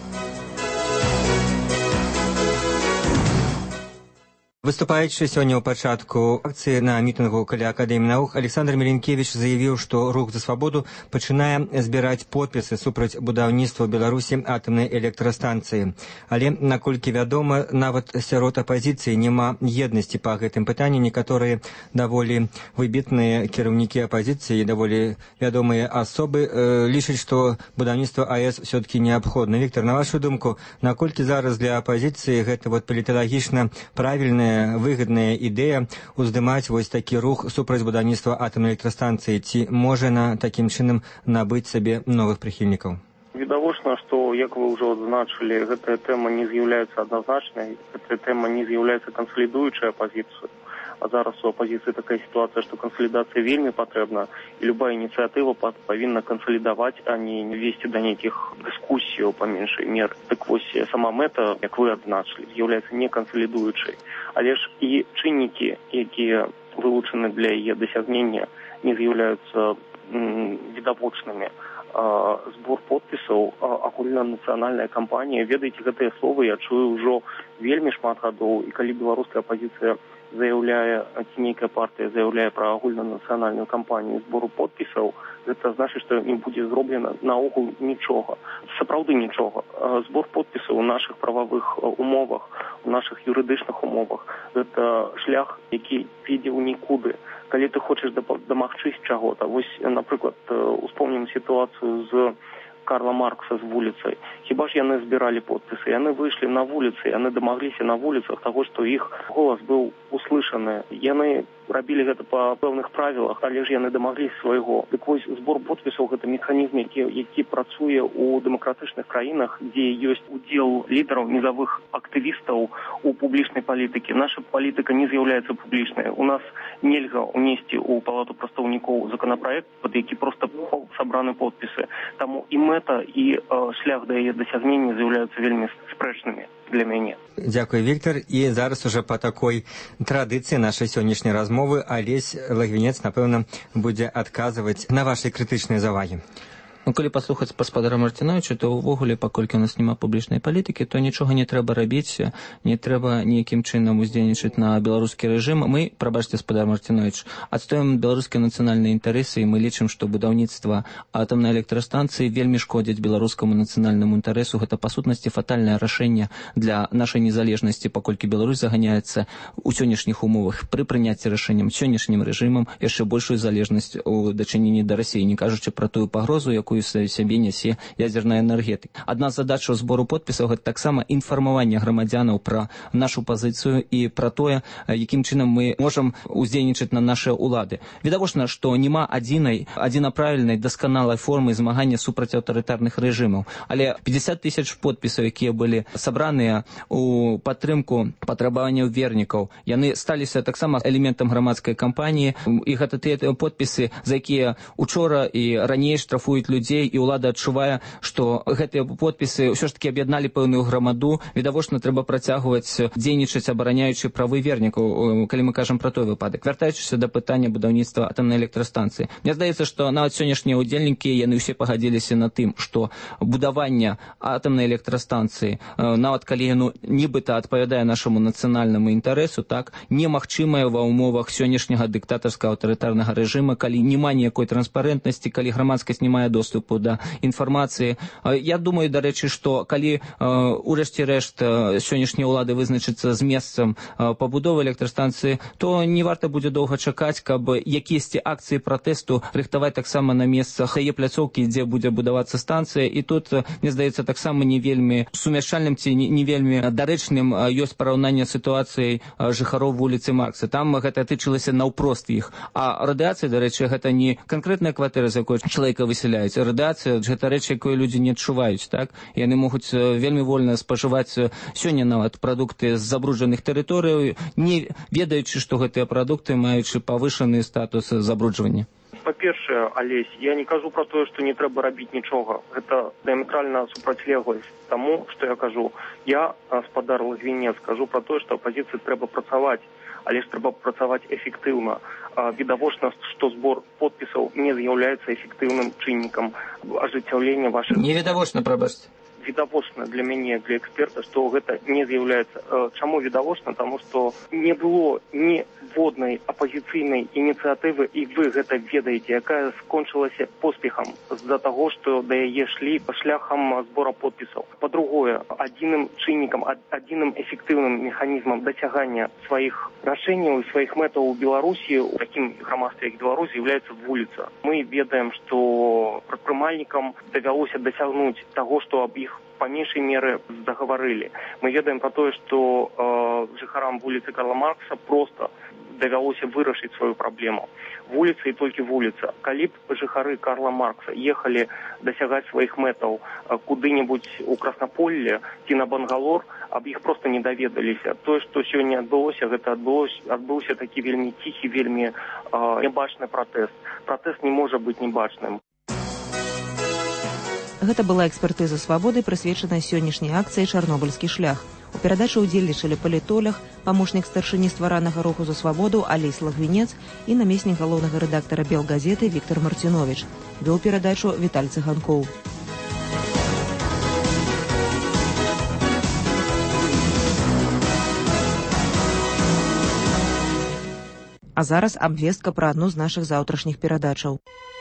Выступаючы сёння ў пачатку акцыі на мітынгу каля Акадэміі навук, Александр Меленкевич заявіў, што рух за свабоду пачынае збіраць подпісы супраць будаўніцтва ў Беларусі атамнай электрастанцыі. Але, наколькі вядома, нават сярод апазіцыі няма еднасці па гэтым пытанні. Некаторыя даволі выбітныя кіраўнікі апазіцыі, даволі вядомыя асобы э, лічаць, што будаўніцтва АЭС все-таки неабходна. Віктор, на вашу думку, наколькі зараз для апазіцыі гэта вот паліталагічна правільная, выгадная ідэя уздымаць вось такі рух супраць будаўніцтва атамнай электрастанцыі? Ці можа на такім чынам набыць сабе новых прыхільнікаў? Відавочна, што, як вы ўжо адзначылі, гэтая тэма не з'яўляецца адназначнай, гэтая тэма не з'яўляецца кансалідуючай апазіцыяй. А зараз у апозіцыі такая сітуацыя, што кансалідацыя вельмі патрэбна, і любая ініцыятыва павінна кансалідаваць, а не весці да нейкіх дыскусіяў па меншай меры. Так вось, сама мэта, як вы адзначылі, з'яўляецца не кансалідуючай. Але ж і чыннікі, якія вылучаны для яе дасягнення, не з'яўляюцца відавочнымі. Збор подпісаў, агульнанацыянальная кампанія. Ведаеце, гэтыя словы я чую ўжо вельмі шмат гадоў, і калі беларуская апозіцыя заяўляе, ці нейкая партыя заяўляе пра агульнанацыянальную кампанію збору подпісаў, гэта значыць, што не будзе зроблена наогул нічога. Сапраўды нічога. Збор подпісаў у нашых прававых умовах, у нашых юрыдычных умовах, гэта шлях, які ведзе ў нікуды. Калі ты хочаш дамагчыся чаго-то, вось, напрыклад, успомнім сітуацыю з Карла Маркса з вуліцай. Хіба ж яны збіралі подпісы? Яны выйшлі на вуліцы, яны дамагліся на вуліцах таго, што іх голас быў услышаны. Яны рабілі гэта па пэўных правілах, але ж яны дамагліся свайго. Дык вось збор подпісаў гэта механізм, які, які працуе ў дэмакратычных краінах, дзе ёсць удзел лідараў, нізавых актывістаў у публічнай палітыкі. Наша палітыка не з'яўляецца публічнай. У нас нельга унесці ў палату прадстаўнікоў законапраект, пад які проста сабраны подпісы. Таму і мэта, і э, шлях да яе дасягнення з'яўляюцца вельмі спрэчнымі для мяне. Дзякуй, Віктор. І зараз уже по такой традыцыі нашай сённяшняй размовы Алесь Лагвінец, напэўна, будзе адказваць на ваши крытычныя завагі. Ну, калі паслухаць гаспадара Марціновича, то ўвогуле, паколькі у нас няма публічнай палітыкі, то нічога не трэба рабіць, не трэба ніякім чынам уздзейнічаць на беларускі рэжым. Мы, прабачце, гаспадар Марцінович, адстаём беларускія нацыянальныя інтарэсы, і мы лічым, што будаўніцтва атамнай электрастанцыі вельмі шкодзіць беларускаму нацыянальнаму інтарэсу. Гэта, па сутнасці, фатальнае рашэнне для нашай незалежнасці, паколькі Беларусь заганяецца ў сённяшніх умовах пры прыняцці рашэннем сённяшнім рэжымам яшчэ большую залежнасць у дачыненні да Расіі, не кажучы пра тую пагрозу, якую сябе нясе ядзерная энергетыка. Адна з задачаў збору подпісаў гэта таксама інфармаванне грамадзянаў пра нашу пазіцыю і пра тое, якім чынам мы можам уздзейнічаць на нашыя ўлады. Відавочна, што няма адзінай, адзінаправільнай дасканалай формы змагання супраць аўтарытарных рэжымаў. Але пятьдесят тысяч подпісаў, якія былі сабраныя у падтрымку патрабаванняў вернікаў, яны сталіся таксама элементам грамадскай кампаніі, і гэта тыя подпісы, за якія учора і раней штрафуюць людзей, і ўлада адчувае, што гэтыя подпісы ўсё ж такі аб'ядналі пэўную грамаду. Відавочна, трэба працягваць дзейнічаць, абараняючы правы вернікаў, калі мы кажам пра той выпадак. Вяртаючыся да пытання будаўніцтва атамнай электрастанцыі. Мне здаецца, што нават сённяшнія ўдзельнікі, яны ўсе пагадзіліся на тым, што будаванне атамнай электрастанцыі, нават калі яно нібыта адпавядае нашаму нацыянальнаму інтарэсу, так, немагчымае ва ўмовах сённяшняга дыктатарскага аўтарытарнага рэжыма, калі няма ніякой транспарэнтнасці, калі грамадскасць не мае доступу да інфармацыі. Я думаю, дарэчы, што калі урэшце рэшт сённяшнія ўлады вызначыцца з месцам пабудовы электрастанцыі, то не варта будзе доўга чакаць, каб якісьці акцыі пратэсту рыхтаваць таксама на месцах яе пляцоўкі, дзе будзе будавацца станцыя. І тут, мне здаецца, таксама не вельмі сумяшчальным ці не вельмі дарэчным ёсць параўнанне сітуацыяй жыхароў вуліцы Маркса. Там гэта тычылася наўпрост іх. А радыацыя, дарэчы, гэта не канкрэтная кватэра, з якой чалавека выселяюць. Радыацыя – гэта рэч, якую людзі не адчуваюць, так? Яны могуць вельмі вольна спажываць сёння нават прадукты з забруджаных тэрыторый, не ведаючы, што гэтыя прадукты маючы павышаны статус забруджвання. Па-першае, Алесь, я не кажу пра тое, што не трэба рабіць нічога. Гэта дыаметральна супрацьлегласць таму, што я кажу. Я, гаспадар Лагвінец, кажу пра тое, што апазіцыі трэба працаваць, але ж трэба працаваць эфектыўна. Відавочна, што збор подпісаў не з'яўляецца эфектыўным чыннікам ажыццяўлення вашых... Не відавочна, прабачце. Відавочна для мяне, для эксперта, што гэта не з'яўляецца. Чаму відавочна? Таму што не было ніводнай апазіцыйнай ініцыятывы, і вы гэта ведаеце, якая скончылася поспехам з-за таго, што да яе шлі шляхам збора подпісаў. Па-другое, адзіным чыннікам, адзіным эфектыўным механізмам дасягання сваіх рашэнняў і сваіх мэтаў у Беларусі, у такім грамадстве, як Беларусь, з'яўляецца вуліца. Мы ведаем, што прадпрымальнікам давялося дасягнуць таго, што аб іх по меньшей меры загаварылі. Мы ведаем про тое, што э, жыхарам вуліцы Карла Маркса просто давялося вырашыць сваю праблему. Вуліца і толькі вуліца. Калі б жыхары Карла Маркса ехалі дасягаць сваіх мэтаў куды-небудзь у Краснаполле ці на Бангалор, аб іх просто не даведаліся. Тое, што сёння адбылося, гэта адбылося, адбыўся такі вельмі ціхі, вельмі э, небачны пратэст. Пратэст не можа быць небачным. Гэта была экспертыза «Свабоды», прысвечаная сённяшняй акцыі «Чарнобыльскі шлях». У перадачы ўдзельнічалі палітолог, памочнік старшыні стваранага руху за свабоду Алесь Лагвінец і намеснік галоўнага рэдактара «Белгазеты» Віктор Марцінович. Вёў перадачу Віталь Цыганкоў. А зараз абвестка пра адну з нашых заўтрашніх перадачаў.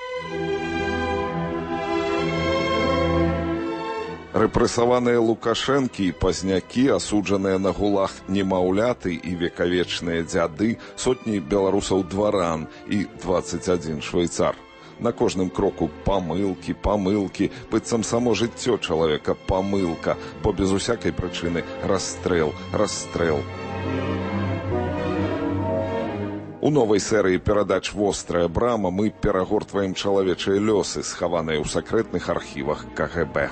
Рэпрэсаваныя Лукашэнкі і пазнякі, асуджаныя на гулаг немаўляты і векавечныя дзяды, сотні беларусаў-дваран і дваццаць адзін швейцар. На кожным кроку памылкі, памылкі, быццам само жыццё чалавека памылка, бо без усякай прычыны расстрэл, расстрэл. У У новай серыі перадач «Вострая брама» мы перагортваем чалавечыя лёсы, схаваныя ў сакрэтных архівах ка гэ бэ.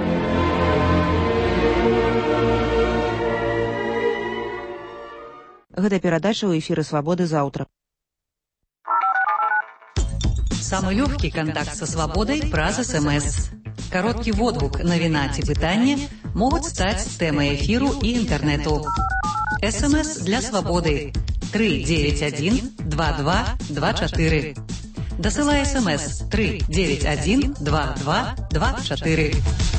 Гэта перадача ў эфіры «Свабоды» заўтра. Самый легкий контакт со свободой праз СМС. Короткий водгук, навіна ці пытанне могуць стаць тэмай эфіру і інтэрнэту. СМС для свободы три девять один два два два четыре. Дасылай СМС три девять один два два два четыре.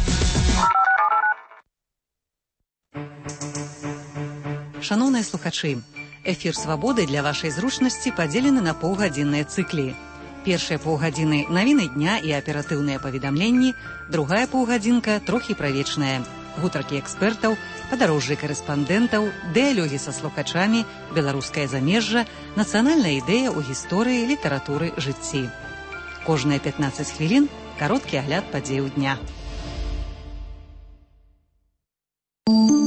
Шановныя слухачы, эфір свабоды для вашай зручнасці падзелены на паўгадзінныя цыклі. Першыя паўгадзіны навіны дня і аператыўныя паведамленні, другая паўгадзінка трохі правечная. Гутаркі экспертаў, падарожжы карэспандэнтаў, дыялогі са слухачамі, беларускае замежжа, нацыянальная ідэя ў гісторыі, літаратуры, жыцці. Кожныя пятнаццаць хвілін кароткі агляд падзеяў дня.